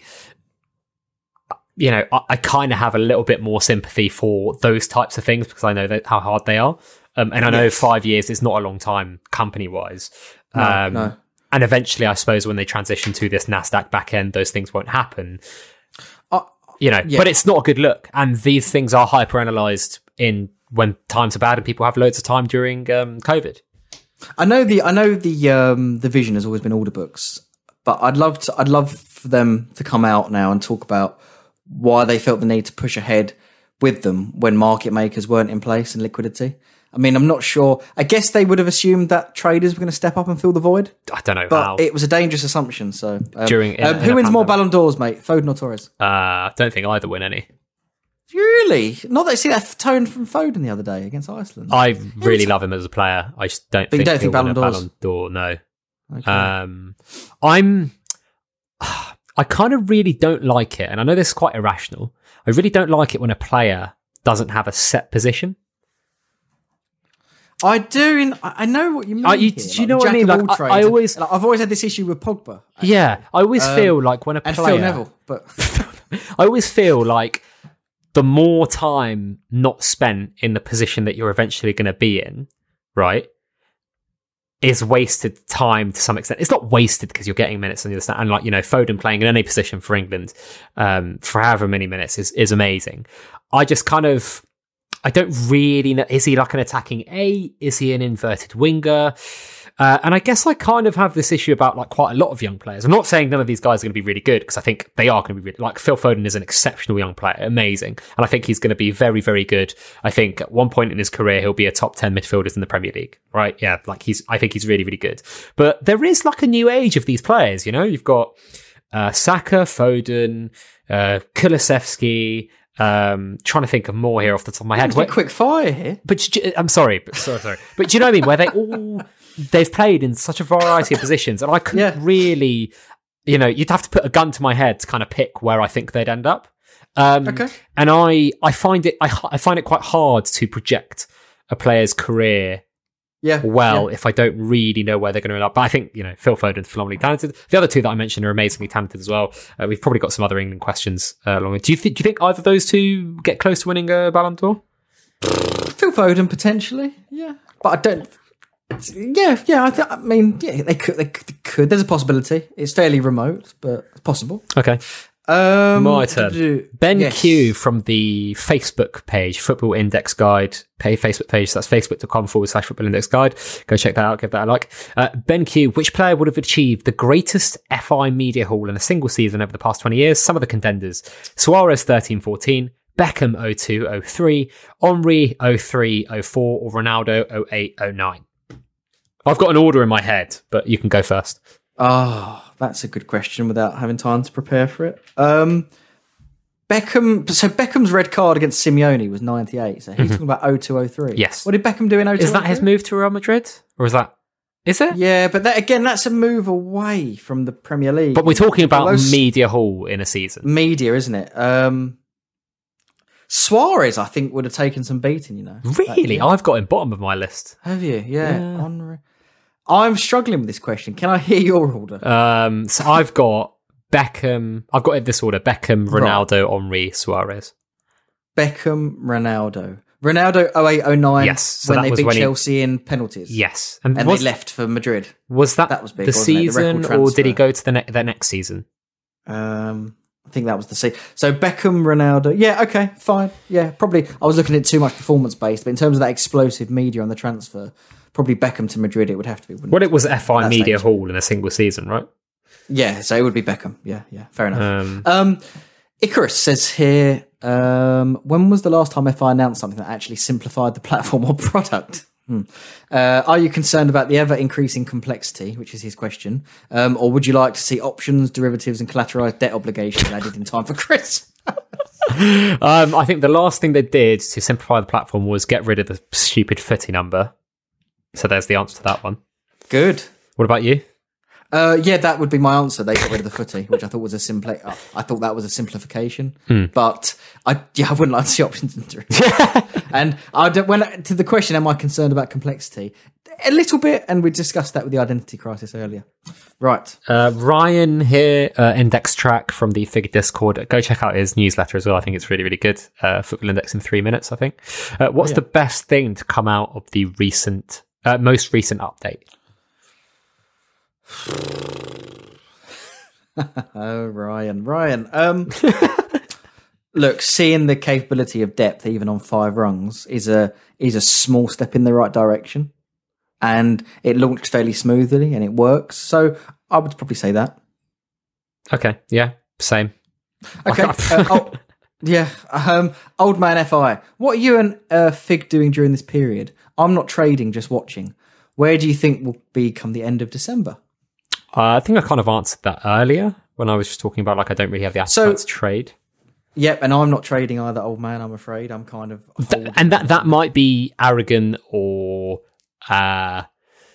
you know, I, I kind of have a little bit more sympathy for those types of things because I know that how hard they are. Um, and I know yes. five years is not a long time company-wise. No, um, no. And eventually, I suppose, when they transition to this NASDAQ back-end, those things won't happen. Uh, you know, yeah. But it's not a good look. And these things are hyper-analysed in when times are bad and people have loads of time during um, COVID. I know the I know the um, the vision has always been order books, but I'd love to I'd love for them to come out now and talk about why they felt the need to push ahead with them when market makers weren't in place and liquidity. I mean, I'm not sure. I guess they would have assumed that traders were going to step up and fill the void. I don't know but how. It was a dangerous assumption. So, um, During in, um, in who wins pandemic. more Ballon d'Ors, mate? Foden or Torres? Uh, I don't think either win any. Really? Not that I see that tone from Foden the other day against Iceland. I really love him as a player. I just don't but think you don't he'll think Ballon win a d'Ors? Ballon d'Or. No. Okay. Um, I'm. I kind of really don't like it, and I know this is quite irrational. I really don't like it when a player doesn't have a set position. I do. In, I know what you mean. Uh, you, here. Do you like, know what I mean? Like, I, I always, like, I've always had this issue with Pogba. Actually. Yeah, I always um, feel like when a and player, Phil Neville, but I always feel like the more time not spent in the position that you're eventually going to be in, right, is wasted time to some extent. It's not wasted because you're getting minutes on the other side, and like you know, Foden playing in any position for England um, for however many minutes is is amazing. I just kind of. I don't really know. Is he like an attacking eight? Is he an inverted winger? Uh, and I guess I kind of have this issue about like quite a lot of young players. I'm not saying none of these guys are going to be really good because I think they are going to be really, like Phil Foden is an exceptional young player, amazing. And I think he's going to be very, very good. I think at one point in his career, he'll be a top ten midfielders in the Premier League, right? Yeah. Like he's, I think he's really, really good. But there is like a new age of these players, you know, you've got uh, Saka, Foden, uh, Kulusevski, Um, trying to think of more here off the top of my head. Where, quick fire here. But I'm sorry, but sorry, sorry. But do you know what I mean? Where they all they've played in such a variety of positions, and I couldn't yeah. really, you know, you'd have to put a gun to my head to kind of pick where I think they'd end up. Um, Okay. And I, I find it, I, I find it quite hard to project a player's career Yeah. well yeah. if I don't really know where they're going to end up. But I think, you know, Phil Foden's phenomenally talented. The other two that I mentioned are amazingly talented as well. Uh, we've probably got some other England questions uh, along. Do you think? Do you think either of those two get close to winning a Ballon d'Or? Phil Foden potentially, yeah, but I don't. Yeah, yeah. I, th- I mean, yeah, they could, they could. They could. There's a possibility. It's fairly remote, but it's possible. Okay. Um, My turn. Ben yes. Q from the Facebook page, Football Index Guide, pay Facebook page. So that's facebook.com forward slash Football Index Guide. Go check that out. Give that a like. Uh, Ben Q, which player would have achieved the greatest F I media haul in a single season over the past twenty years? Some of the contenders: Suarez thirteen fourteen, Beckham oh two oh three, Henry oh three oh four, or Ronaldo oh eight oh nine. I've got an order in my head, but you can go first. Oh, that's a good question without having time to prepare for it. Um, Beckham. So Beckham's red card against Simeone was ninety-eight. So he's mm-hmm. talking about oh two oh three. Yes. What did Beckham do in oh two oh three? Is that his move to Real Madrid? Or is that... Is it? Yeah, but that, again, that's a move away from the Premier League. But we're talking about Those media haul in a season. Media, isn't it? Um, Suarez, I think, would have taken some beating, you know. Really? I've got him bottom of my list. Have you? Yeah. yeah. Henry. I'm struggling with this question. Can I hear your order? Um, so I've got Beckham. I've got it this order: Beckham, Ronaldo, right. Henry, Suarez. Beckham, Ronaldo. Ronaldo oh eight oh nine. Yes, so when that they was beat when Chelsea he... in penalties. Yes, and, and was... they left for Madrid. Was that, that was big, the season, the or did he go to the ne- the next season? Um, I think that was the season. So Beckham, Ronaldo. Yeah, okay, fine. Yeah, probably. I was looking at too much performance based, but in terms of that explosive media on the transfer. Probably Beckham to Madrid, it would have to be. Well, it was F I media stage. haul in a single season, right? Yeah, so it would be Beckham. Yeah, yeah, fair enough. Um, um, Icarus says here, um, when was the last time F I announced something that actually simplified the platform or product? Hmm. Uh, are you concerned about the ever-increasing complexity, which is his question, um, or would you like to see options, derivatives, and collateralized debt obligations added in time for Chris? um, I think the last thing they did to simplify the platform was get rid of the stupid footy number. So there's the answer to that one. Good. What about you? Uh, yeah, that would be my answer. They got rid of the footy, which I thought was a simple. I thought that was a simplification, mm. but I yeah, I wouldn't like to see options and And I don't, when to the question, am I concerned about complexity? A little bit, and we discussed that with the identity crisis earlier. Right. Uh, Ryan here, uh, Index Track from the Figure Discord. Go check out his newsletter as well. I think it's really, really good. Uh, Football Index in three minutes, I think. Uh, what's oh, yeah. the best thing to come out of the recent, uh, most recent update? oh, Ryan, Ryan. Um, look, seeing the capability of depth even on five rungs is a is a small step in the right direction, and it launched fairly smoothly and it works. So I would probably say that. Okay, yeah, same. Okay, uh, oh, yeah. Um, old man F I, what are you and uh, Fig doing during this period? I'm not trading, just watching. Where do you think will be come the end of December? Uh, I think I kind of answered that earlier when I was just talking about like I don't really have the appetite so, to trade. Yep, and I'm not trading either, old man. I'm afraid I'm kind of, Th- and that that might be arrogant or, uh,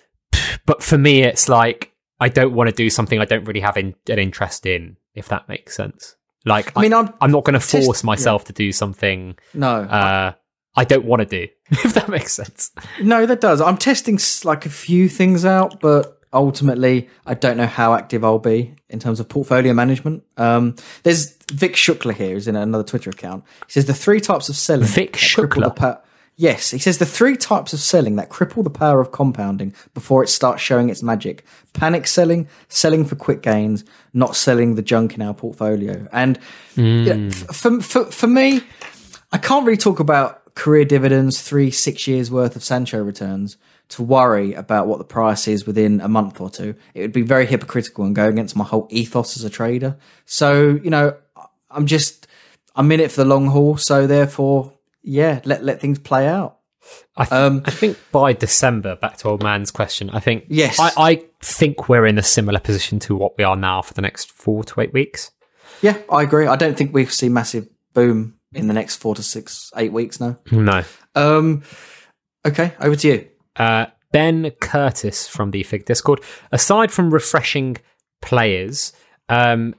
but for me, it's like I don't want to do something I don't really have in, an interest in. If that makes sense. Like I mean, I'm, I'm not going to force test- myself yeah. to do something. No. Uh, I don't want to do. If that makes sense. No, that does. I'm testing like a few things out, but. Ultimately, I don't know how active I'll be in terms of portfolio management. Um, there's Vic Shukla here, who's in another Twitter account. He says the three types of selling. Vic Shukla? Pa- yes, he says the three types of selling that cripple the power of compounding before it starts showing its magic. Panic selling, selling for quick gains, not selling the junk in our portfolio. And mm. you know, for, for, for me, I can't really talk about career dividends, three, six years worth of Sancho returns to worry about what the price is within a month or two. It would be very hypocritical and go against my whole ethos as a trader. So, you know, I'm just, I'm in it for the long haul. So therefore, yeah, let, let things play out. I, th- um, I think by December, back to old man's question, I think, yes, I, I think we're in a similar position to what we are now for the next four to eight weeks. Yeah, I agree. I don't think we'll see massive boom in the next four to six, eight weeks now. No. Um, okay, over to you. Uh, Ben Curtis from the Fig Discord. Aside from refreshing players, um,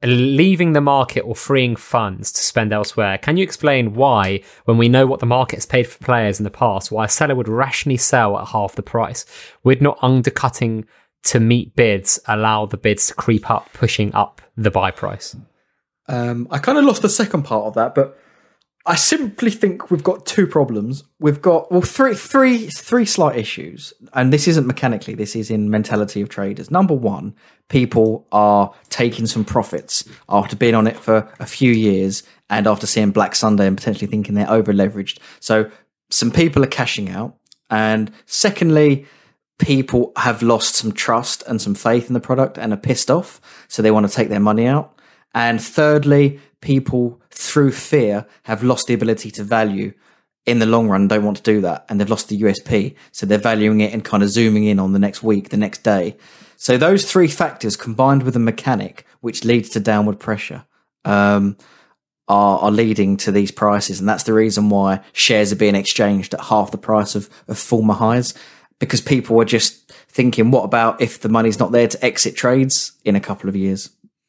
leaving the market or freeing funds to spend elsewhere. Can you explain why, when we know what the market has paid for players in the past, why a seller would rationally sell at half the price? Would not undercutting to meet bids allow the bids to creep up, pushing up the buy price? Um, I kind of lost the second part of that, but I simply think we've got two problems. We've got, well, three, three, three slight issues. And this isn't mechanically, this is in mentality of traders. Number one, people are taking some profits after being on it for a few years and after seeing Black Sunday and potentially thinking they're over leveraged. So some people are cashing out. And secondly, people have lost some trust and some faith in the product and are pissed off. So they want to take their money out. And thirdly, people through fear have lost the ability to value in the long run, don't want to do that. And they've lost the U S P. So they're valuing it and kind of zooming in on the next week, the next day. So those three factors combined with a mechanic, which leads to downward pressure, um, are, are leading to these prices. And that's the reason why shares are being exchanged at half the price of, of former highs, because people are just thinking, what about if the money's not there to exit trades in a couple of years?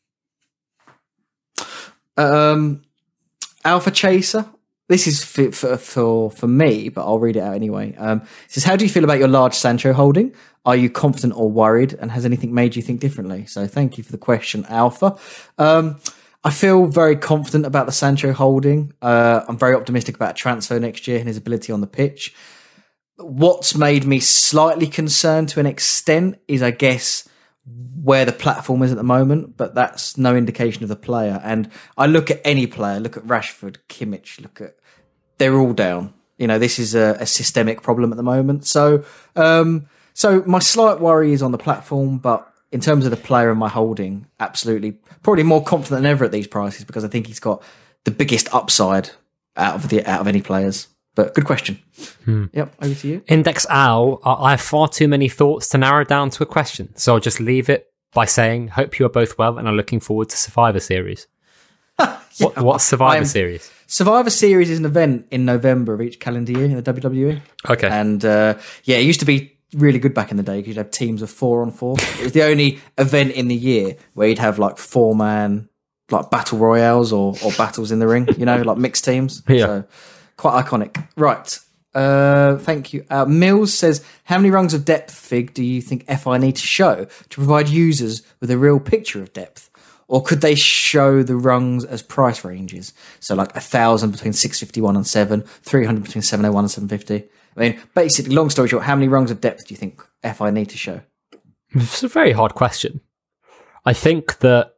Um, Alpha Chaser. This is for, for for for me, but I'll read it out anyway. Um, it says, how do you feel about your large Sancho holding? Are you confident or worried? And has anything made you think differently? So thank you for the question, Alpha. Um, I feel very confident about the Sancho holding. Uh, I'm very optimistic about a transfer next year and his ability on the pitch. What's made me slightly concerned to an extent is, I guess, where the platform is at the moment, but that's no indication of the player. And I look at any player, look at Rashford, Kimmich, look at, they're all down. You know, this is a, a systemic problem at the moment. So, um, so my slight worry is on the platform, but in terms of the player and my holding, absolutely, probably more confident than ever at these prices, because I think he's got the biggest upside out of the, out of any players. But good question. Hmm. Yep, over to you. Index Al, I have far too many thoughts to narrow down to a question, so I'll just leave it by saying, hope you are both well and are looking forward to Survivor Series. yeah, what, what's Survivor Series? Survivor Series is an event in November of each calendar year in the W W E. Okay. And uh, yeah, it used to be really good back in the day because you'd have teams of four on four. It was the only event in the year where you'd have like four-man, like battle royales or, or battles in the ring, you know, like mixed teams. Yeah. So, quite iconic. Right. Uh, thank you. Uh, Mills says, how many rungs of depth, Fig, do you think F I need to show to provide users with a real picture of depth? Or could they show the rungs as price ranges? So like one thousand between six fifty-one and seven, three hundred between seven oh one and seven fifty. I mean, basically, long story short, how many rungs of depth do you think F I need to show? It's a very hard question. I think that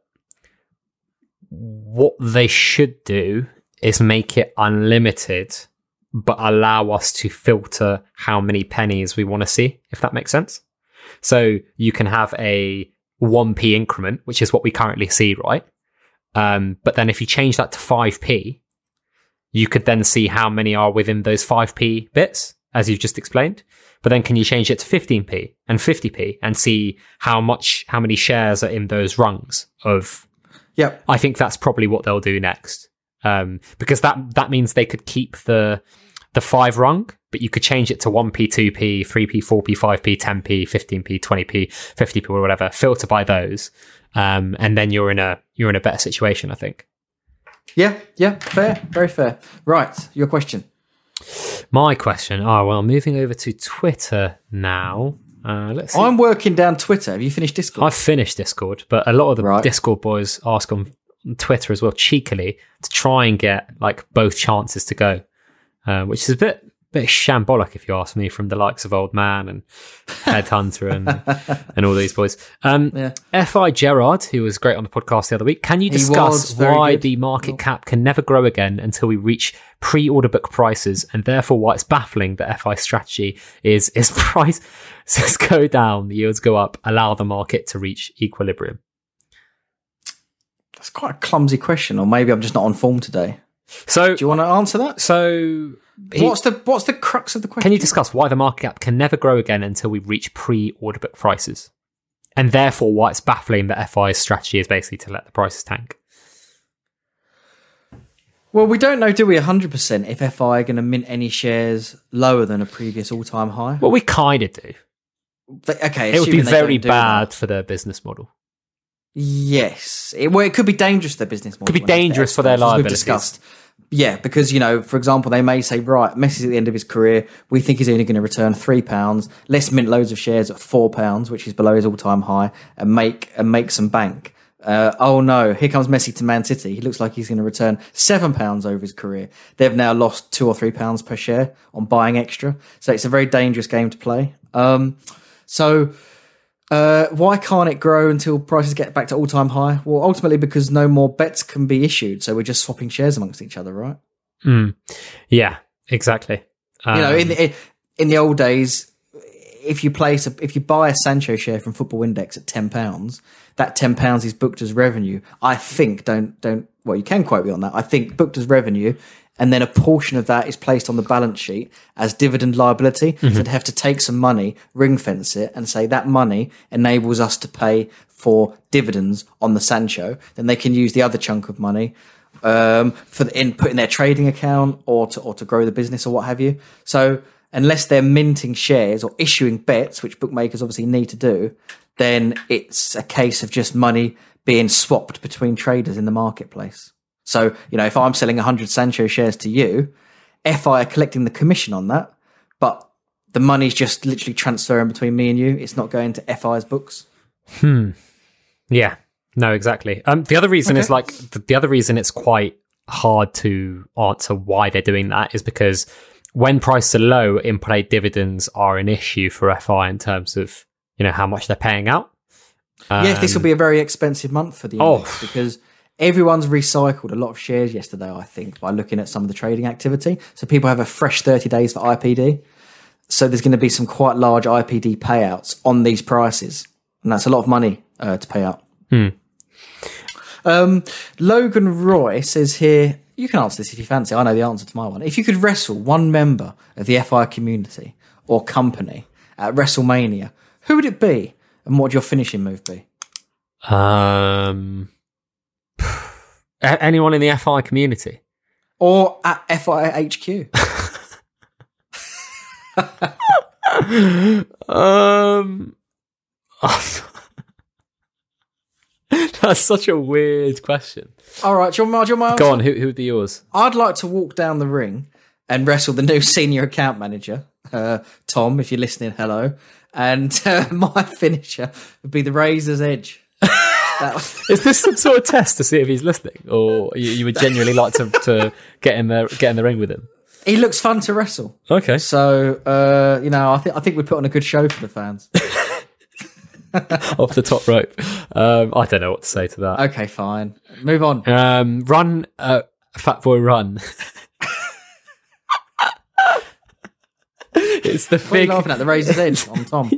what they should do is make it unlimited, but allow us to filter how many pennies we want to see, if that makes sense. So you can have a one p increment, which is what we currently see, right? Um, but then if you change that to five p, you could then see how many are within those five p bits, as you've just explained. But then can you change it to fifteen p and fifty p and see how much, how many shares are in those rungs of... Yep. I think that's probably what they'll do next. Um, because that, that means they could keep the the five rung, but you could change it to one p, two p, three p, four p, five p, ten p, fifteen p, twenty p, fifty p, or whatever. Filter by those, um, and then you're in a you're in a better situation, I think. Yeah, yeah, fair, very fair. Right, your question. My question. Oh well, moving over to Twitter now. Uh, let's see. I'm working down Twitter. Have you finished Discord? I've finished Discord, but a lot of the right. Discord boys ask on Twitter as well, cheekily, to try and get like both chances to go, uh, which is a bit bit shambolic if you ask me, from the likes of Old Man and Headhunter and and all these boys. Um, yeah. F I Gerard, who was great on the podcast the other week, can you discuss why good. the market cap can never grow again until we reach pre-order book prices, and therefore why it's baffling that F I strategy is is prices go down, the yields go up, allow the market to reach equilibrium? That's quite a clumsy question, or maybe I'm just not on form today. So, do you want to answer that? So, he, what's the what's the crux of the question? Can you discuss why the market cap can never grow again until we reach pre-order book prices, and therefore why it's baffling that F I's strategy is basically to let the prices tank? Well, we don't know, do we, one hundred percent if F I are going to mint any shares lower than a previous all-time high? Well, we kind of do. They, okay, it would be very bad that. for their business model. Yes. It, well, it could be dangerous to their business model. Could be dangerous for their liabilities. We've discussed. Yeah, because, you know, for example, they may say, right, Messi's at the end of his career. We think he's only going to return three pounds. Let's mint loads of shares at four pounds, which is below his all-time high, and make and make some bank. Uh, oh no, here comes Messi to Man City. He looks like he's going to return seven pounds over his career. They've now lost two or three pounds per share on buying extra. So it's a very dangerous game to play. Um, so uh, why can't it grow until prices get back to all-time high? Well, ultimately because no more bets can be issued. So we're just swapping shares amongst each other, right? Mm. Yeah, exactly. Um, you know, in the, in the old days, if you place a, if you buy a Sancho share from Football Index at ten pounds, that ten pounds is booked as revenue. I think, don't, don't, well, you can quote me on that. I think booked as revenue, and then a portion of that is placed on the balance sheet as dividend liability. Mm-hmm. So they'd have to take some money, ring fence it, and say that money enables us to pay for dividends on the Sancho. Then they can use the other chunk of money um, for the input in their trading account or to, or to grow the business or what have you. So unless they're minting shares or issuing bets, which bookmakers obviously need to do, then it's a case of just money being swapped between traders in the marketplace. So, you know, if I'm selling one hundred Sancho shares to you, F I are collecting the commission on that, but the money's just literally transferring between me and you. It's not going to F I's books. Hmm. Yeah. No, exactly. Um, the other reason okay. is like, the, the other reason it's quite hard to answer why they're doing that is because when prices are low, in-play dividends are an issue for F I in terms of, you know, how much they're paying out. Um, yes, this will be a very expensive month for the index oh. because everyone's recycled a lot of shares yesterday, I think, by looking at some of the trading activity. So people have a fresh thirty days for I P D. So there's going to be some quite large I P D payouts on these prices. And that's a lot of money uh, to pay out. Hmm. Um, Logan Roy says here, you can answer this if you fancy. I know the answer to my one. If you could wrestle one member of the F I community or company at WrestleMania, who would it be? And what would your finishing move be? Um, anyone in the F I community? Or at F I H Q? um, that's such a weird question. All right, do you want my, do you want my Go answer? on, who, who would be yours? I'd like to walk down the ring and wrestle the new senior account manager, uh, Tom, if you're listening, hello. And uh, my finisher would be the Razor's Edge. That was- Is this some sort of test to see if he's listening, or you, you would genuinely like to, to get in the get in the ring with him? He looks fun to wrestle. Okay, so uh, you know, I think I think we put on a good show for the fans. Off the top rope. Um, I don't know what to say to that. Okay, fine. Move on. Um, run, uh, Fat Boy, run. It's the What are you fig. laughing at? The Razor's Edge on Tom.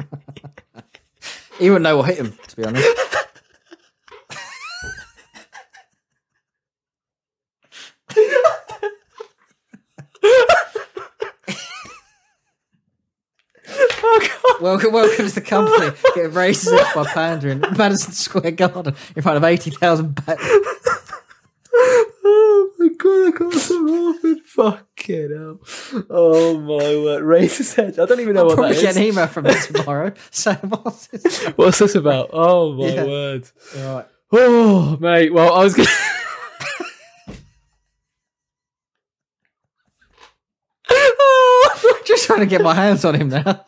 He wouldn't know what hit him, to be honest. Oh, welcome, welcome to the company. Get Razor's Edge by Panda in Madison Square Garden in front of eighty thousand back. Oh my god, I can't stop laughing. Fucking hell. Oh my word. Razor's Edge. I don't even know I'll what probably that get is. an email from him tomorrow. So what's this? What's this about? Oh my Yeah. word. Right. Oh, mate. Well, I was going Oh, just trying to get my hands on him now.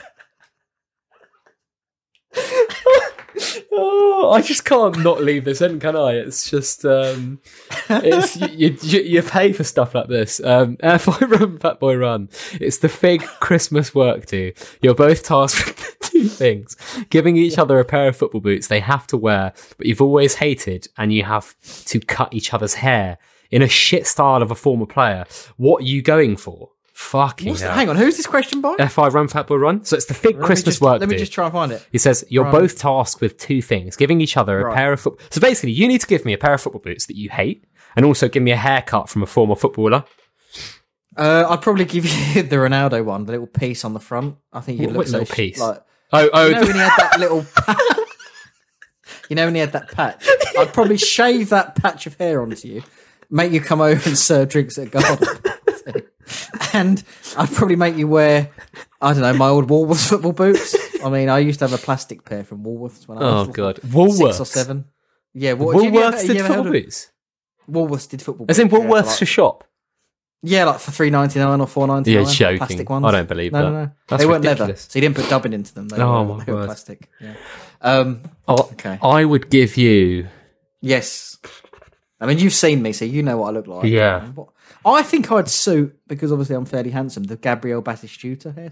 Oh, I just can't not leave this in, can I? It's just, um, it's you, you, you pay for stuff like this. Um, F I Run, Fat Boy Run. It's the fig Christmas work do. You're both tasked with two things: giving each other a pair of football boots they have to wear, but you've always hated, and you have to cut each other's hair in a shit style of a former player. What are you going for? Fucking What's hell. the, hang on, who's this question by? F I Run, Fat Boy Run. So it's the fig Let me Christmas just- work Let me do. just try and find it. He says, you're Right. both tasked with two things, giving each other a Right. pair of foot. So basically, you need to give me a pair of football boots that you hate, and also give me a haircut from a former footballer. Uh, I'd probably give you the Ronaldo one, the little piece on the front. I think you'd What- look what so little sh- piece? Like, Oh, oh, you know when he had that little patch? You know when he had that patch? I'd probably shave that patch of hair onto you, make you come over and serve drinks at a garden. And I'd probably make you wear, I don't know, my old Woolworths football boots. I mean, I used to have a plastic pair from Woolworths when I Oh was god, like Woolworths six or seven. Yeah, what, Woolworths you, you did ever football heard of- boots. Woolworths did football. As in boots, yeah, Woolworths for like, to shop. yeah, like for three ninety nine or four ninety nine. You're joking. Plastic ones. I don't believe no, that. No, no, That's they weren't leather, ridiculous. so you didn't put dubbing into them. They Oh, were, my they were word. plastic. Yeah. Um, Oh, okay. I would give you. Yes. I mean, you've seen me, so you know what I look like. Yeah. What- I think I'd suit, because obviously I'm fairly handsome, the Gabrielle Batistuta hair.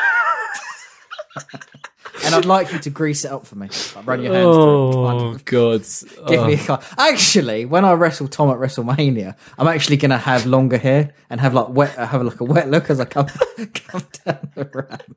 And I'd like you to grease it up for me. Like run your hands through it. Kind Oh of. god. Give Oh. me a car. Actually, when I wrestle Tom at WrestleMania, I'm actually going to have longer hair and have like wet, have like a wet look as I come come down the ramp.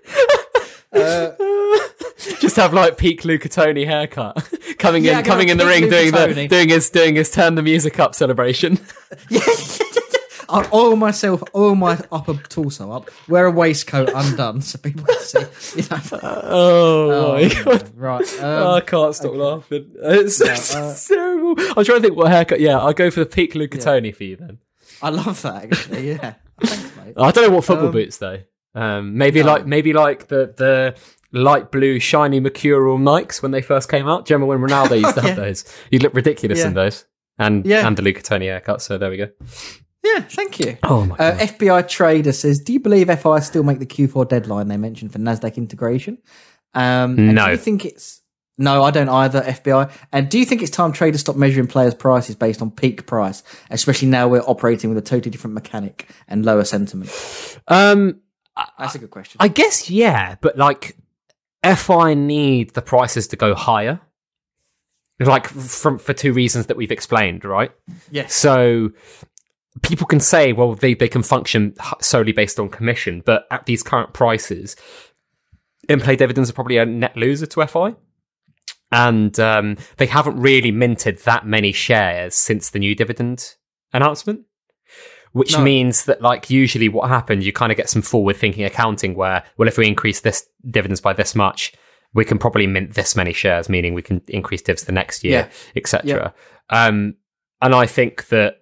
Just have like peak Luca Toni haircut coming Yeah, in, go coming in the peak ring, Luca doing the Toni. doing his doing his turn the music up celebration. I'll oil myself, oil my upper torso up, wear a waistcoat undone so people can see. You know. Oh, my Oh, god. right. Oh, Um, I can't stop laughing. It's, Yeah, it's uh, terrible. I'm trying to think what haircut. Yeah, I'll go for the peak Luca Toni for you then. I love that actually. Yeah. Thanks, mate. I don't know what football Um, boots though. Um, maybe no. like maybe like the the light blue shiny mercurial Nikes when they first came out. Do you remember when Ronaldo used to have Yeah. those? You'd look ridiculous Yeah. in those. And Yeah. and the Luca Toni haircut. So there we go. Yeah, thank you. Oh my Uh, god. F B I Trader says, do you believe F I still make the Q four deadline they mentioned for NASDAQ integration? Um, and No. Do you think it's... No, I don't either, F B I. And do you think it's time traders stop measuring players' prices based on peak price, especially now we're operating with a totally different mechanic and lower sentiment? Um, That's a good question. I guess yeah, but like F I need the prices to go higher. Like from for two reasons that we've explained, right? yes. So people can say, well, they, they can function h- solely based on commission, but at these current prices, in-play dividends are probably a net loser to F I. And um, they haven't really minted that many shares since the new dividend announcement, which No. means that, like, usually what happened, you kind of get some forward-thinking accounting where, well, if we increase this dividends by this much, we can probably mint this many shares, meaning we can increase divs the next year, Yeah. et cetera. Um, and I think that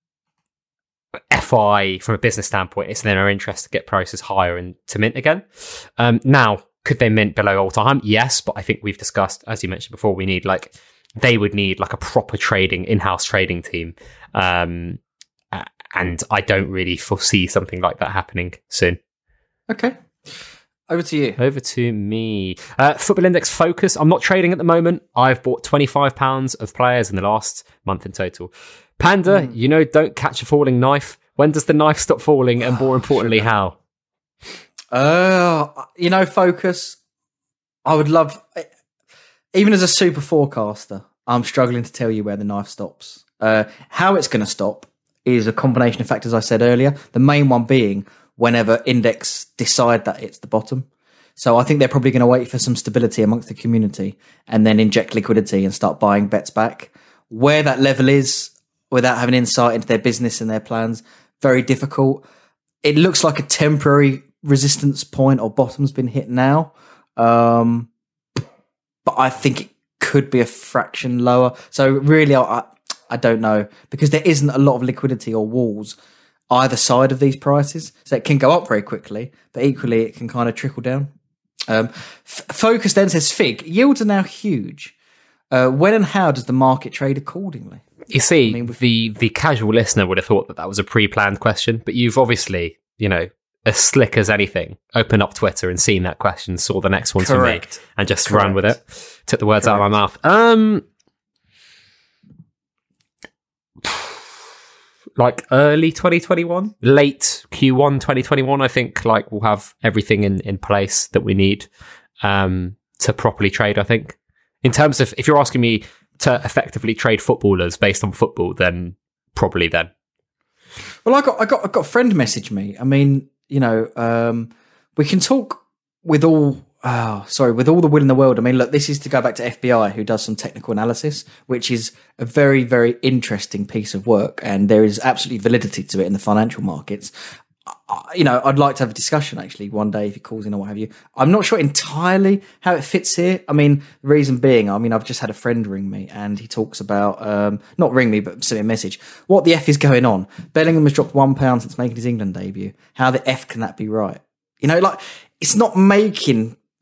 F I, from a business standpoint, it's in our interest to get prices higher and to mint again. Um, now, could they mint below all time? Yes, but I think we've discussed, as you mentioned before, we need like they would need like a proper trading in-house trading team, um, uh, and I don't really foresee something like that happening soon. Okay. Over to you. Over to me. Uh, Football Index Focus. I'm not trading at the moment. I've bought twenty-five pounds of players in the last month in total. Panda, Mm. you know, don't catch a falling knife. When does the knife stop falling? And more importantly, how? Uh, you know, Focus, I would love, even as a super forecaster, I'm struggling to tell you where the knife stops. Uh, how it's going to stop is a combination of factors I said earlier. The main one being whenever index decide that it's the bottom. So I think they're probably going to wait for some stability amongst the community and then inject liquidity and start buying bets back. Where that level is, without having insight into their business and their plans, very difficult. It looks like a temporary resistance point or bottom's been hit now. Um, but I think it could be a fraction lower. So really, I, I don't know, because there isn't a lot of liquidity or walls either side of these prices. So it can go up very quickly, but equally it can kind of trickle down. Um, F- Focus then says, Fig, yields are now huge. Uh, when and how does the market trade accordingly? You see, I mean, we've- the, the casual listener would have thought that that was a pre-planned question, but you've obviously, you know, as slick as anything, opened up Twitter and seen that question, saw the next one Correct. to me, and just Correct. ran with it. Took the words out of my mouth. Um, like early twenty twenty-one, late Q one twenty twenty-one, I think, like we'll have everything in, in place that we need um, to properly trade, I think. In terms of, if you're asking me to effectively trade footballers based on football, then probably then. Well, I got, I got, I got a friend message me. I mean, you know, um, we can talk with all, oh, sorry, with all the will in the world. I mean, look, this is to go back to F B I, who does some technical analysis, which is a very, very interesting piece of work, and there is absolutely validity to it in the financial markets. I, you know, I'd like to have a discussion actually one day if he calls in or what have you. I'm not sure entirely how it fits here. I mean, the reason being, I mean, I've just had a friend ring me and he talks about, um, not ring me, but send me a message. What the F is going on? Bellingham has dropped one pound since making his England debut. How the F can that be right? You know, like, it's not making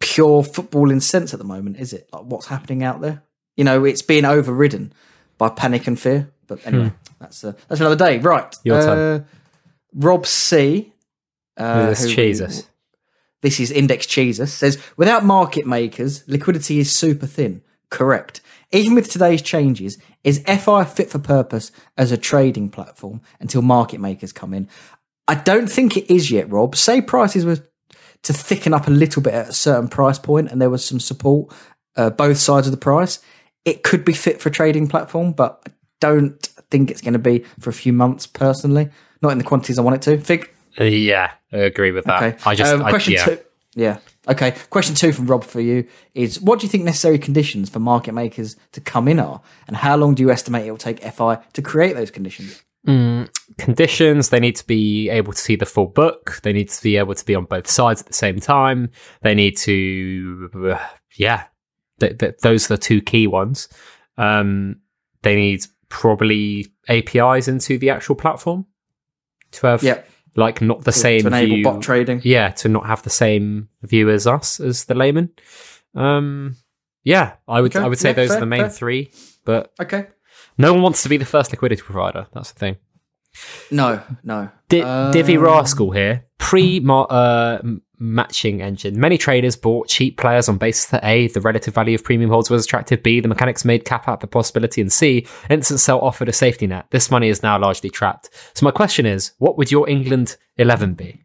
pure footballing sense at the moment, is it? Like what's happening out there? You know, it's being overridden by panic and fear. But anyway, hmm. that's uh, that's another day. Right. Your uh, turn. Rob C. Uh, this who, Jesus. This is Index Jesus. Says, without market makers, liquidity is super thin. Correct. Even with today's changes, is F I fit for purpose as a trading platform until market makers come in? I don't think it is yet, Rob. Say prices were to thicken up a little bit at a certain price point and there was some support uh, both sides of the price, it could be fit for a trading platform, but I don't think it's going to be for a few months personally. Not in the quantities I want it to. Fig? Uh, yeah, I agree with that. Okay. I just um, question I, yeah. two. Yeah. Okay. Question two from Rob for you is: what do you think necessary conditions for market makers to come in are, and how long do you estimate it will take F I to create those conditions? Mm, conditions: they need to be able to see the full book. They need to be able to be on both sides at the same time. They need to, uh, yeah, th- th- those are the two key ones. Um, they need probably A P Is into the actual platform to have. Yep. Like not the to, same to enable view, bot trading. Yeah, to not have the same view as us as the layman. Um, yeah, I would okay. I would say yeah, those fair, are the main fair. three. But okay, no one wants to be the first liquidity provider. That's the thing. No, no. Di- um... Divvy Rascal here. Pre uh, matching engine. Many traders bought cheap players on basis that A, the relative value of premium holds was attractive, B, the mechanics made cap out the possibility, and C, instant sell offered a safety net. This money is now largely trapped. So my question is, what would your England eleven be?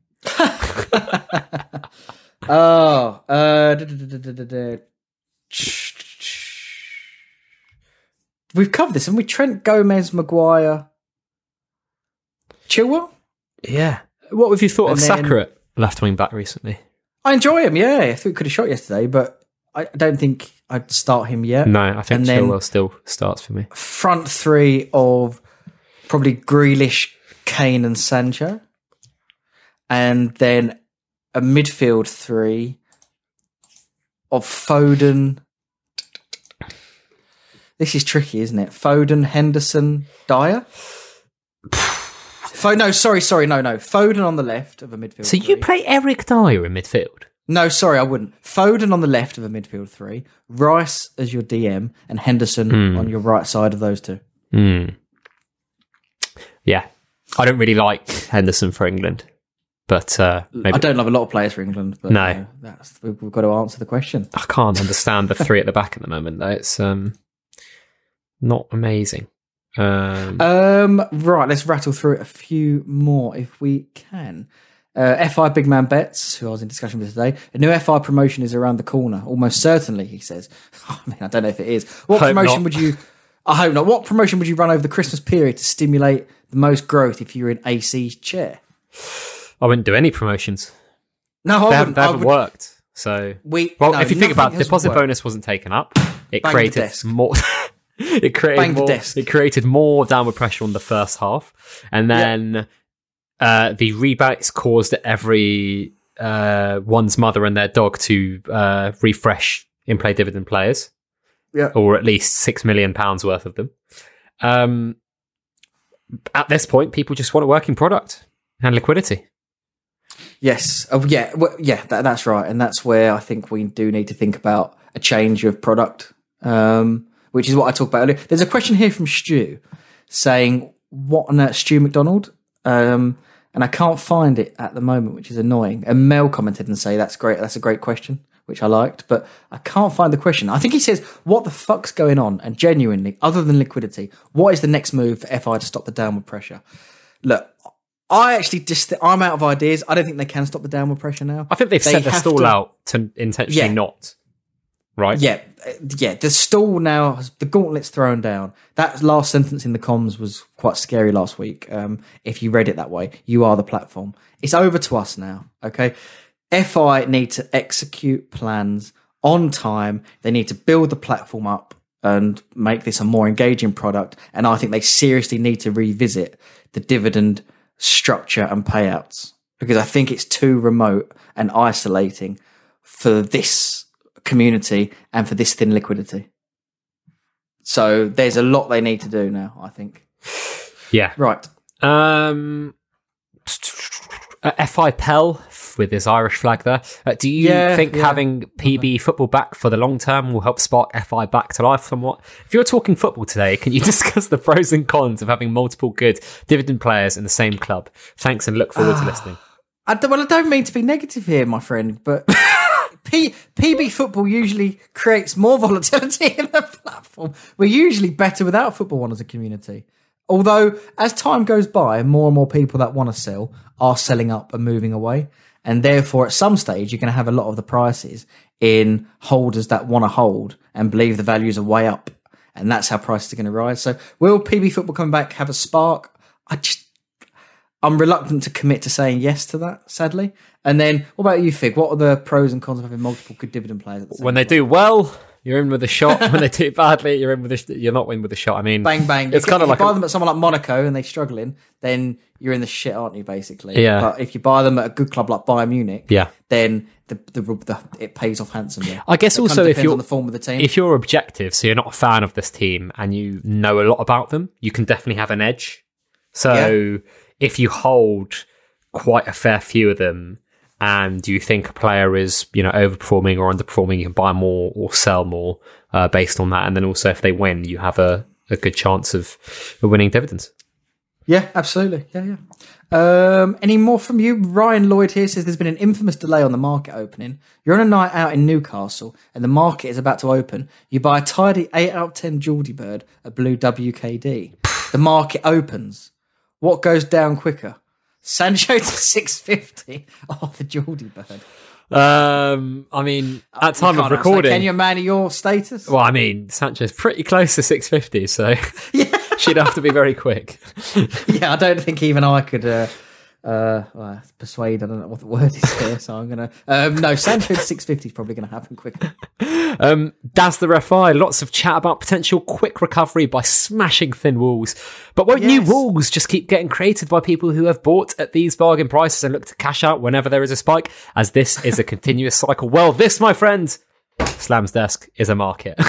oh, uh, da, da, da, da, da. We've covered this, haven't we? Trent, Gomez, Maguire, Chilwell? Yeah. What have you thought and of then, Saka at left wing back recently? I enjoy him, yeah. I thought he could have shot yesterday, but I don't think I'd start him yet. No, I think and Chilwell still starts for me. Front three of probably Grealish, Kane and Sancho. And then a midfield three of Foden. This is tricky, isn't it? Foden, Henderson, Dyer? Fo- no, sorry, sorry, no, no. Foden on the left of a midfield So three. you play Eric Dyer in midfield? No, sorry, I wouldn't. Foden on the left of a midfield three, Rice as your D M, and Henderson mm. on your right side of those two. Mm. Yeah. I don't really like Henderson for England, but uh, maybe... I don't love a lot of players for England, but no. uh, that's, we've, we've got to answer the question. I can't understand the three at the back at the moment, though. It's um, not amazing. Um, um, right, let's rattle through it a few more if we can. Uh, F I Big Man Bets, who I was in discussion with today, a new F I promotion is around the corner, almost certainly, he says. I mean, I don't know if it is. What hope promotion not. would you... I hope not. What promotion would you run over the Christmas period to stimulate the most growth if you were in A C's chair? I wouldn't do any promotions. No, I they wouldn't. haven't, they haven't would, work. So, we, well, no, if you think about it, deposit worked. bonus wasn't taken up. It Bang created more... It created more, it created more downward pressure on the first half, and then yeah. uh, the rebates caused every uh, one's mother and their dog to uh, refresh in-play dividend players, yeah, or at least six million pounds worth of them. Um, at this point, people just want a working product and liquidity. Yes, oh, yeah, well, yeah, that, that's right, and that's where I think we do need to think about a change of product. Um, which is what I talked about earlier. There's a question here from Stu saying, what on earth, Stu McDonald? Um, and I can't find it at the moment, which is annoying. And Mel commented and say, that's great, that's a great question, which I liked, but I can't find the question. I think he says, what the fuck's going on? And genuinely, other than liquidity, what is the next move for F I to stop the downward pressure? Look, I actually just, I'm out of ideas. I don't think they can stop the downward pressure now. I think they've they set their stall to, out to intentionally yeah. not. Right. Yeah, yeah. The stall now, the gauntlet's thrown down. That last sentence in the comms was quite scary last week. Um, if you read it that way, you are the platform. It's over to us now. Okay, F I need to execute plans on time. They need to build the platform up and make this a more engaging product. And I think they seriously need to revisit the dividend structure and payouts because I think it's too remote and isolating for this community and for this thin liquidity. So there's a lot they need to do now, I think. Yeah. Right. Um, F I P E L with his Irish flag there. Uh, do you Yeah, think yeah. having P B football back for the long term will help spark F I back to life somewhat? If you're talking football today, can you discuss the pros and cons of having multiple good dividend players in the same club? Thanks and look forward to listening. I don't, well, I don't mean to be negative here, my friend, but P, PB football usually creates more volatility in the platform. We're usually better without football on as a community. Although, as time goes by, more and more people that want to sell are selling up and moving away. And therefore, at some stage, you're going to have a lot of the prices in holders that want to hold and believe the values are way up. And that's how prices are going to rise. So will P B football come back, have a spark? I just, I'm reluctant to commit to saying yes to that, sadly. And then, what about you, Fig? What are the pros and cons of having multiple good dividend players? At the same When they time? do well, you're in with a shot. When they do badly, you're in with a sh- you're not in with a shot. I mean, Bang, bang. It's If kind of you like buy a- them at someone like Monaco and they're struggling, then you're in the shit, aren't you, basically? Yeah. But if you buy them at a good club like Bayern Munich, yeah. then the, the, the it pays off handsomely. I guess It kind also of if depends you're on the form of the team. if you're objective, so you're not a fan of this team and you know a lot about them, you can definitely have an edge. So if you hold quite a fair few of them and you think a player is, you know, overperforming or underperforming, you can buy more or sell more uh, based on that. And then also if they win, you have a, a good chance of winning dividends. Yeah, absolutely. Yeah, yeah. Um, any more from you? Ryan Lloyd here says there's been an infamous delay on the market opening. You're on a night out in Newcastle and the market is about to open. You buy a tidy eight out of ten Geordie Bird at Blue W K D. The market opens. What goes down quicker? Sancho to six fifty. Oh, the Geordie Bird. Um, I mean, at time You of can't answer that. recording, Can you, man, of your status? well, I mean, Sancho's pretty close to six fifty, so Yeah. she'd have to be very quick. Yeah, I don't think even I could uh, uh, well, persuade. I don't know what the word is here, so I'm gonna. Um, no, Sancho to six fifty is probably going to happen quicker. Um, Daz the F I, lots of chat about potential quick recovery by smashing thin walls. But won't new Yes. rules just keep getting created by people who have bought at these bargain prices and look to cash out whenever there is a spike, as this is a continuous cycle? Well, this, my friend, Slam's desk, is a market.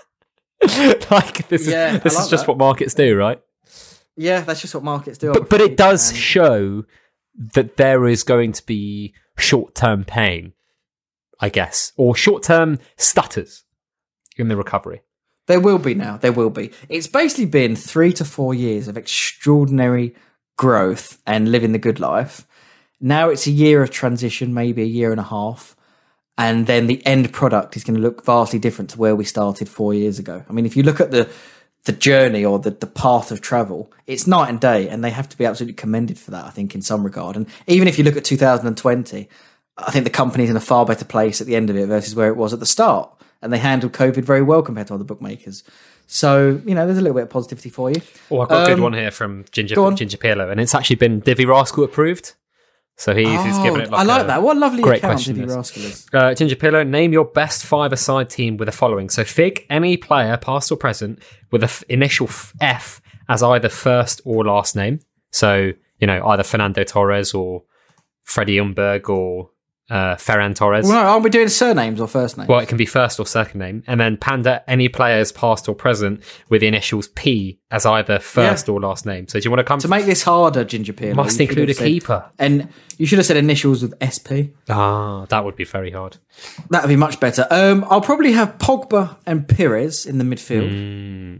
Like, this is, Yeah, I this is like just that. what markets do, right? Yeah, that's just what markets do. I'm But, but it afraid. does And- show that there is going to be short-term pain, I guess, or short-term stutters in the recovery. There will be now. There will be. It's basically been three to four years of extraordinary growth and living the good life. Now it's a year of transition, maybe a year and a half. And then the end product is going to look vastly different to where we started four years ago. I mean, if you look at the the journey or the, the path of travel, it's night and day, and they have to be absolutely commended for that, I think, in some regard. And even if you look at two thousand twenty, I think the company's in a far better place at the end of it versus where it was at the start. And they handled COVID very well compared to other bookmakers. So, you know, there's a little bit of positivity for you. Oh, I've got a good Um, one here from Ginger go on. Ginger Pirlo, and it's actually been Divi Rascal approved. So he's, he's given it like I like a that. What a lovely great account question Divi this. Rascal is. Uh, Ginger Pillow, name your best five-a-side team with the following. So Fig, any player, past or present, with an f- initial f- F as either first or last name. So, you know, either Fernando Torres or Freddie Umberg or uh, Ferran Torres. Well, no, aren't we doing surnames or first names? Well, it can be first or second name. And then Panda, any players, past or present, with the initials P as either first Yeah. or last name. So do you want to come To make this harder, Ginger Pearl, Must include a keeper. And you should have said initials with S P. Ah, that would be very hard. That would be much better. Um, I'll probably have Pogba and Pires in the midfield. Mm.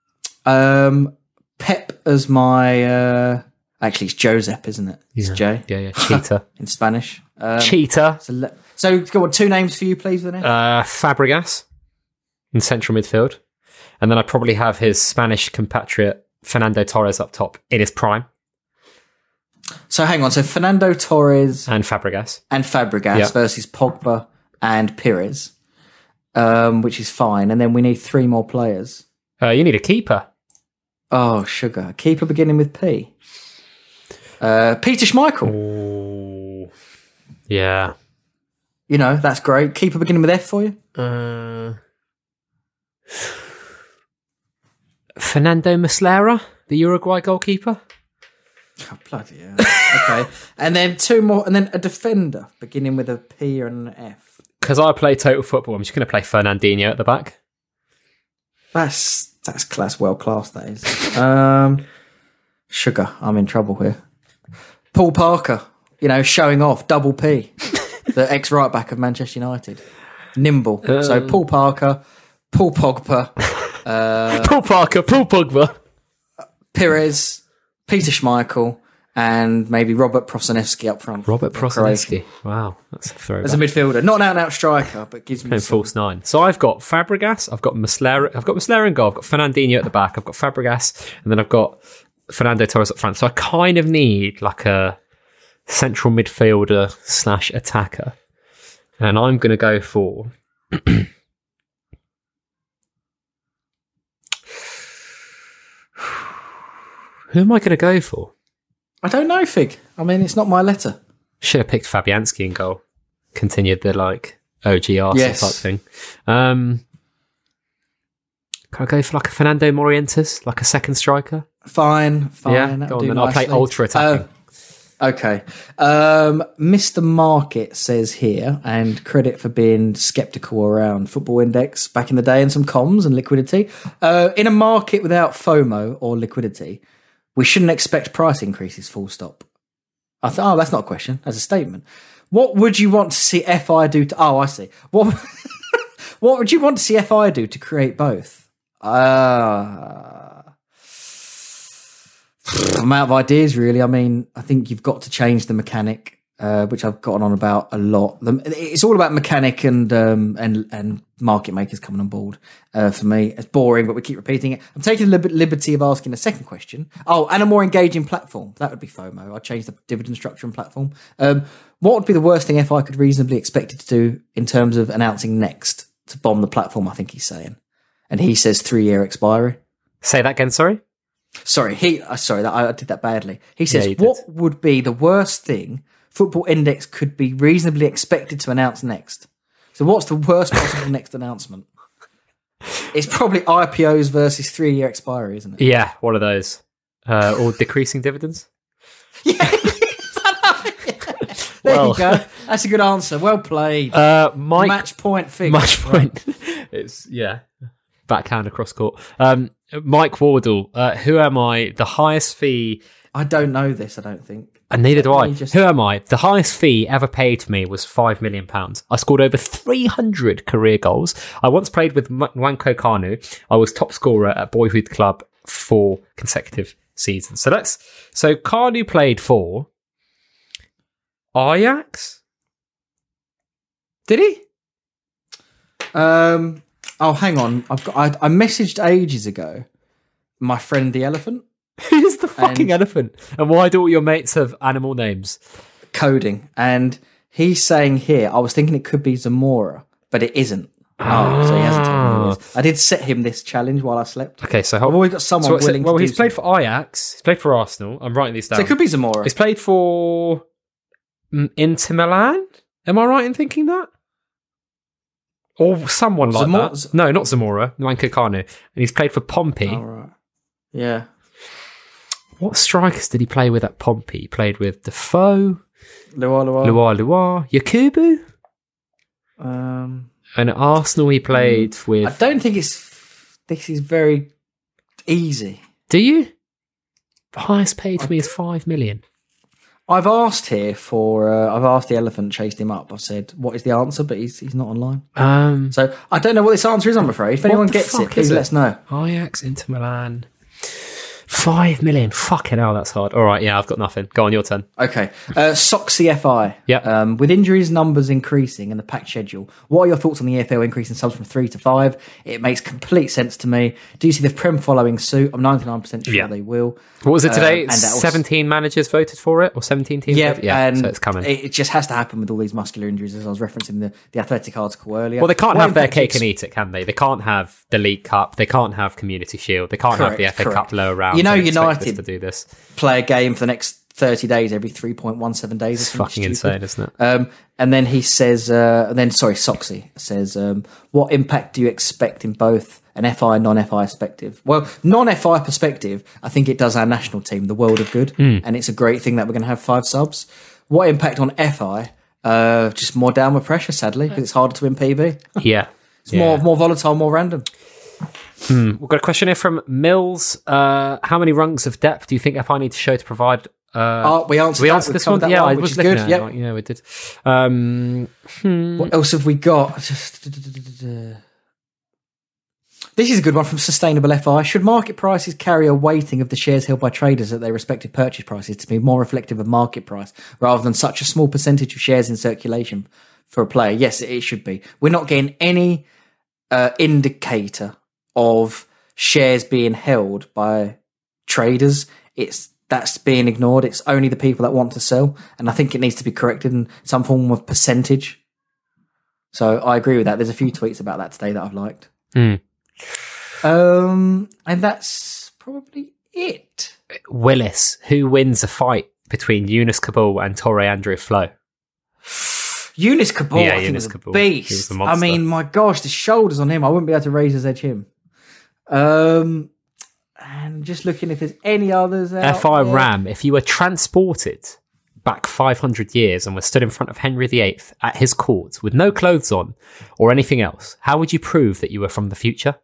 Um, Pep as my... Uh, actually, it's Josep, isn't it? It's Yeah. J Yeah, yeah. Cheetah. in Spanish. Um, Cheetah. so, le- so go on, two names for you, please, with an F. Uh, Fabregas in central midfield. And then I'd probably have his Spanish compatriot Fernando Torres up top in his prime, So hang on. So Fernando Torres and Fabregas. and Fabregas Yeah. versus Pogba and Pires, um, which is fine. And then we need three more players. Uh, you need a keeper. Oh, sugar. Keeper beginning with P. Uh, Peter Schmeichel. Ooh. Yeah. You know, that's great. Keeper beginning with F for you? Uh, Fernando Muslera, the Uruguay goalkeeper. Oh, bloody hell. Okay. And then two more, and then a defender beginning with a P and an F. Because I play total football, I'm just going to play Fernandinho at the back. That's that's class, well class, that is. Um, sugar, I'm in trouble here. Paul Parker. you know, showing off, double P, the ex-right back of Manchester United. Nimble. Um, so Paul Parker, Paul Pogba. Uh, Paul Parker, Paul Pogba. Pires, Peter Schmeichel, and maybe Robert Prosanevsky up front. Robert Prosanevsky. Wow, that's a throwback. As a midfielder. Not an out-and-out striker, but gives me and some... false nine. So I've got Fabregas, I've got Muslera, I've got Muslera in goal, I've got Fernandinho at the back, I've got Fabregas, and then I've got Fernando Torres up front. So I kind of need like a central midfielder slash attacker. And I'm going to go for... Who am I going to go for? I don't know, Fig. I mean, it's not my letter. Should have picked Fabianski in goal. Continued the like O G Arsenal yes. type thing. Um, can I go for like a Fernando Morientes, like a second striker? Fine, fine. Yeah, go on, then I'll play ultra attacking. Uh, okay. Um, Mister Market says here, and credit for being sceptical around Football Index back in the day and some comms and liquidity. Uh, in a market without FOMO or liquidity, we shouldn't expect price increases, full stop. I thought, oh, that's not a question. That's a statement. What would you want to see F I do to... Oh, I see. What What would you want to see F I do to create both? Uh, I'm out of ideas, really. I mean, I think you've got to change the mechanic, uh, which I've gotten on about a lot. It's all about mechanic and um, and and market makers coming on board. Uh, for me, it's boring, but we keep repeating it. I'm taking the liberty of asking a second question. Oh, and a more engaging platform. That would be FOMO. I'd change the dividend structure and platform. Um, what would be the worst thing F I could reasonably expect it to do in terms of announcing next to bomb the platform? I think he's saying, and he says three-year expiry. Say that again. Sorry. Sorry, he. Uh, sorry, that, I did that badly. He says, yeah, what would be the worst thing Football Index could be reasonably expected to announce next? So what's the worst possible next announcement? It's probably I P Os versus three-year expiry, isn't it? Yeah, one of those. Uh, or decreasing dividends. Yeah. There well, you go. That's a good answer. Well played. Uh, Mike, match point figure. Match point. Right. It's, yeah. Backhand across court. Um, Mike Wardle, uh, who am I? The highest fee... I don't know this, I don't think. And neither do I. Just... Who am I? The highest fee ever paid to me was five million pounds. I scored over three hundred career goals. I once played with Nwankwo Kanu. I was top scorer at Boyhood Club for consecutive seasons. So let's... So Kanu played for Ajax? Did he? Um... Oh, hang on. I've got. I, I messaged ages ago my friend the elephant. Who's the fucking and elephant? And why do all your mates have animal names? Coding. And he's saying here, I was thinking it could be Zamora, but it isn't. Oh, so he hasn't told me who it is. I did set him this challenge while I slept. Okay, so... I've always got someone so, willing so, well, to do he's played something. for Ajax. He's played for Arsenal. I'm writing these down. So it could be Zamora. He's played for Inter Milan? Am I right in thinking that? Or someone like Zamora- that. No, not Zamora. Nwankwo Kanu. And he's played for Pompey. Oh, right. Yeah. What strikers did he play with at Pompey? He played with Defoe, Luar Luar. Luar Luar, Yakubu. Um, and at Arsenal he played with... I don't think it's... This is very easy. Do you? The highest paid for me is five million. I've asked here for... Uh, I've asked the elephant, chased him up. I've said, what is the answer? But he's he's not online. Um, so I don't know what this answer is, I'm afraid. If anyone gets it, please it? let us know. Ajax, Inter Milan... Five million. Fucking hell, that's hard. All right, yeah, I've got nothing. Go on, your turn. Okay. Uh, Soxy F I. Yeah. Um, with injuries numbers increasing and the packed schedule, what are your thoughts on the E F L increasing subs from three to five? It makes complete sense to me. Do you see the Prem following suit? I'm ninety-nine percent sure yeah. they will. What was it today? Um, and seventeen managers voted for it? Or seventeen teams? Yeah, voted? yeah and so it's coming. It just has to happen with all these muscular injuries, as I was referencing the, the Athletic article earlier. Well, they can't what have their cake ex- and eat it, can they? They can't have the League Cup. They can't have Community Shield. They can't correct, have the F A correct. Cup lower round. You know, United to do this. play a game for the next thirty days every three point one seven days. It's fucking stupid. insane, isn't it? Um, and then he says, uh, and then sorry, Soxy says, um, what impact do you expect in both an F I and non-F I perspective? Well, non-F I perspective, I think it does our national team the world of good, mm. and it's a great thing that we're going to have five subs. What impact on F I? Uh, just more downward pressure, sadly, because it's harder to win P B. Yeah, it's yeah. more more volatile, more random. Hmm. We've got a question here from Mills. Uh, how many rungs of depth do you think F I need to show to provide Uh, oh, we answered we that. answered We've this covered one. that Yeah, one, I which was is looking good. at Yep. it. Like, yeah, we did. Um, hmm. What else have we got? Just this is a good one from Sustainable F I. Should market prices carry a weighting of the shares held by traders at their respective purchase prices to be more reflective of market price rather than such a small percentage of shares in circulation for a player? Yes, it should be. We're not getting any uh, indicator of shares being held by traders. It's that's being ignored. It's only the people that want to sell, and I think it needs to be corrected in some form of percentage. So I agree with that. There's a few tweets about that today that I've liked. Mm. Um, and that's probably it. Willis, who wins a fight between Yunus Kabul and Torre Andrew Flo? Yunus Kabul, Yeah, I think, Yunus was a Kabul. beast. He was a I monster. mean, my gosh, the shoulders on him. I wouldn't be able to raise his edge him. Um, and just looking if there's any others out F I there. Ram, if you were transported back five hundred years and were stood in front of Henry the Eighth at his court with no clothes on or anything else, how would you prove that you were from the future?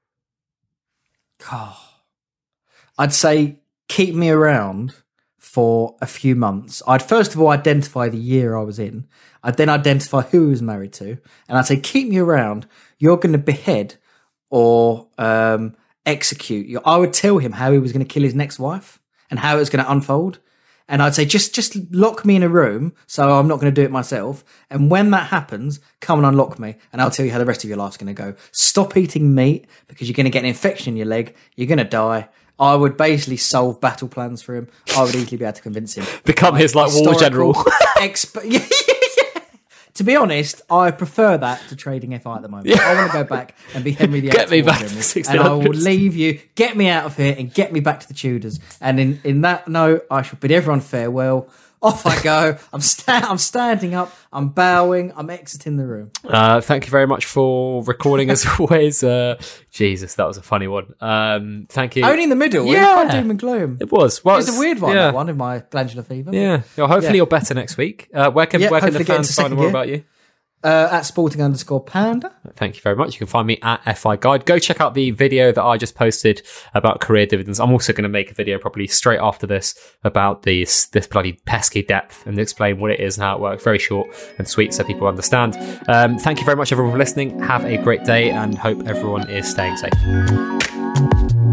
Oh, I'd say keep me around for a few months. I'd first of all identify the year I was in. I'd then identify who he was married to. And I'd say, keep me around. You're going to behead or um, execute. You. I would tell him how he was going to kill his next wife and how it was going to unfold. And I'd say, just just lock me in a room so I'm not going to do it myself. And when that happens, come and unlock me and I'll tell you how the rest of your life's going to go. Stop eating meat because you're going to get an infection in your leg. You're going to die. I would basically solve battle plans for him. I would easily be able to convince him. Become his like war general. Exp- yeah, yeah, yeah. To be honest, I prefer that to trading F I at the moment. Yeah. I want to go back and be Henry the Eighth. Get me war back to general, the sixteen and I will hundreds. leave you, get me out of here and get me back to the Tudors. And in, in that note, I shall bid everyone farewell. Off I go. I'm, sta- I'm standing up. I'm bowing. I'm exiting the room. Uh, thank you very much for recording as always. Uh, Jesus, that was a funny one. Um, thank you. Only in the middle. Yeah. It's quite doom and gloom. It was. Well, It's a weird one, Yeah. that one, in my glandular fever. Yeah. Well, hopefully Yeah. you're better next week. Uh, where can Yeah, where can the hopefully get fans into find out second more gear. about you? Uh, at sporting underscore panda. Thank you very much. You can find me at F I Guide. Go check out the video that I just posted about career dividends. I'm also going to make a video probably straight after this about these, this bloody pesky depth and explain what it is and how it works. Very short and sweet so people understand. Um, thank you very much everyone for listening. Have a great day and hope everyone is staying safe.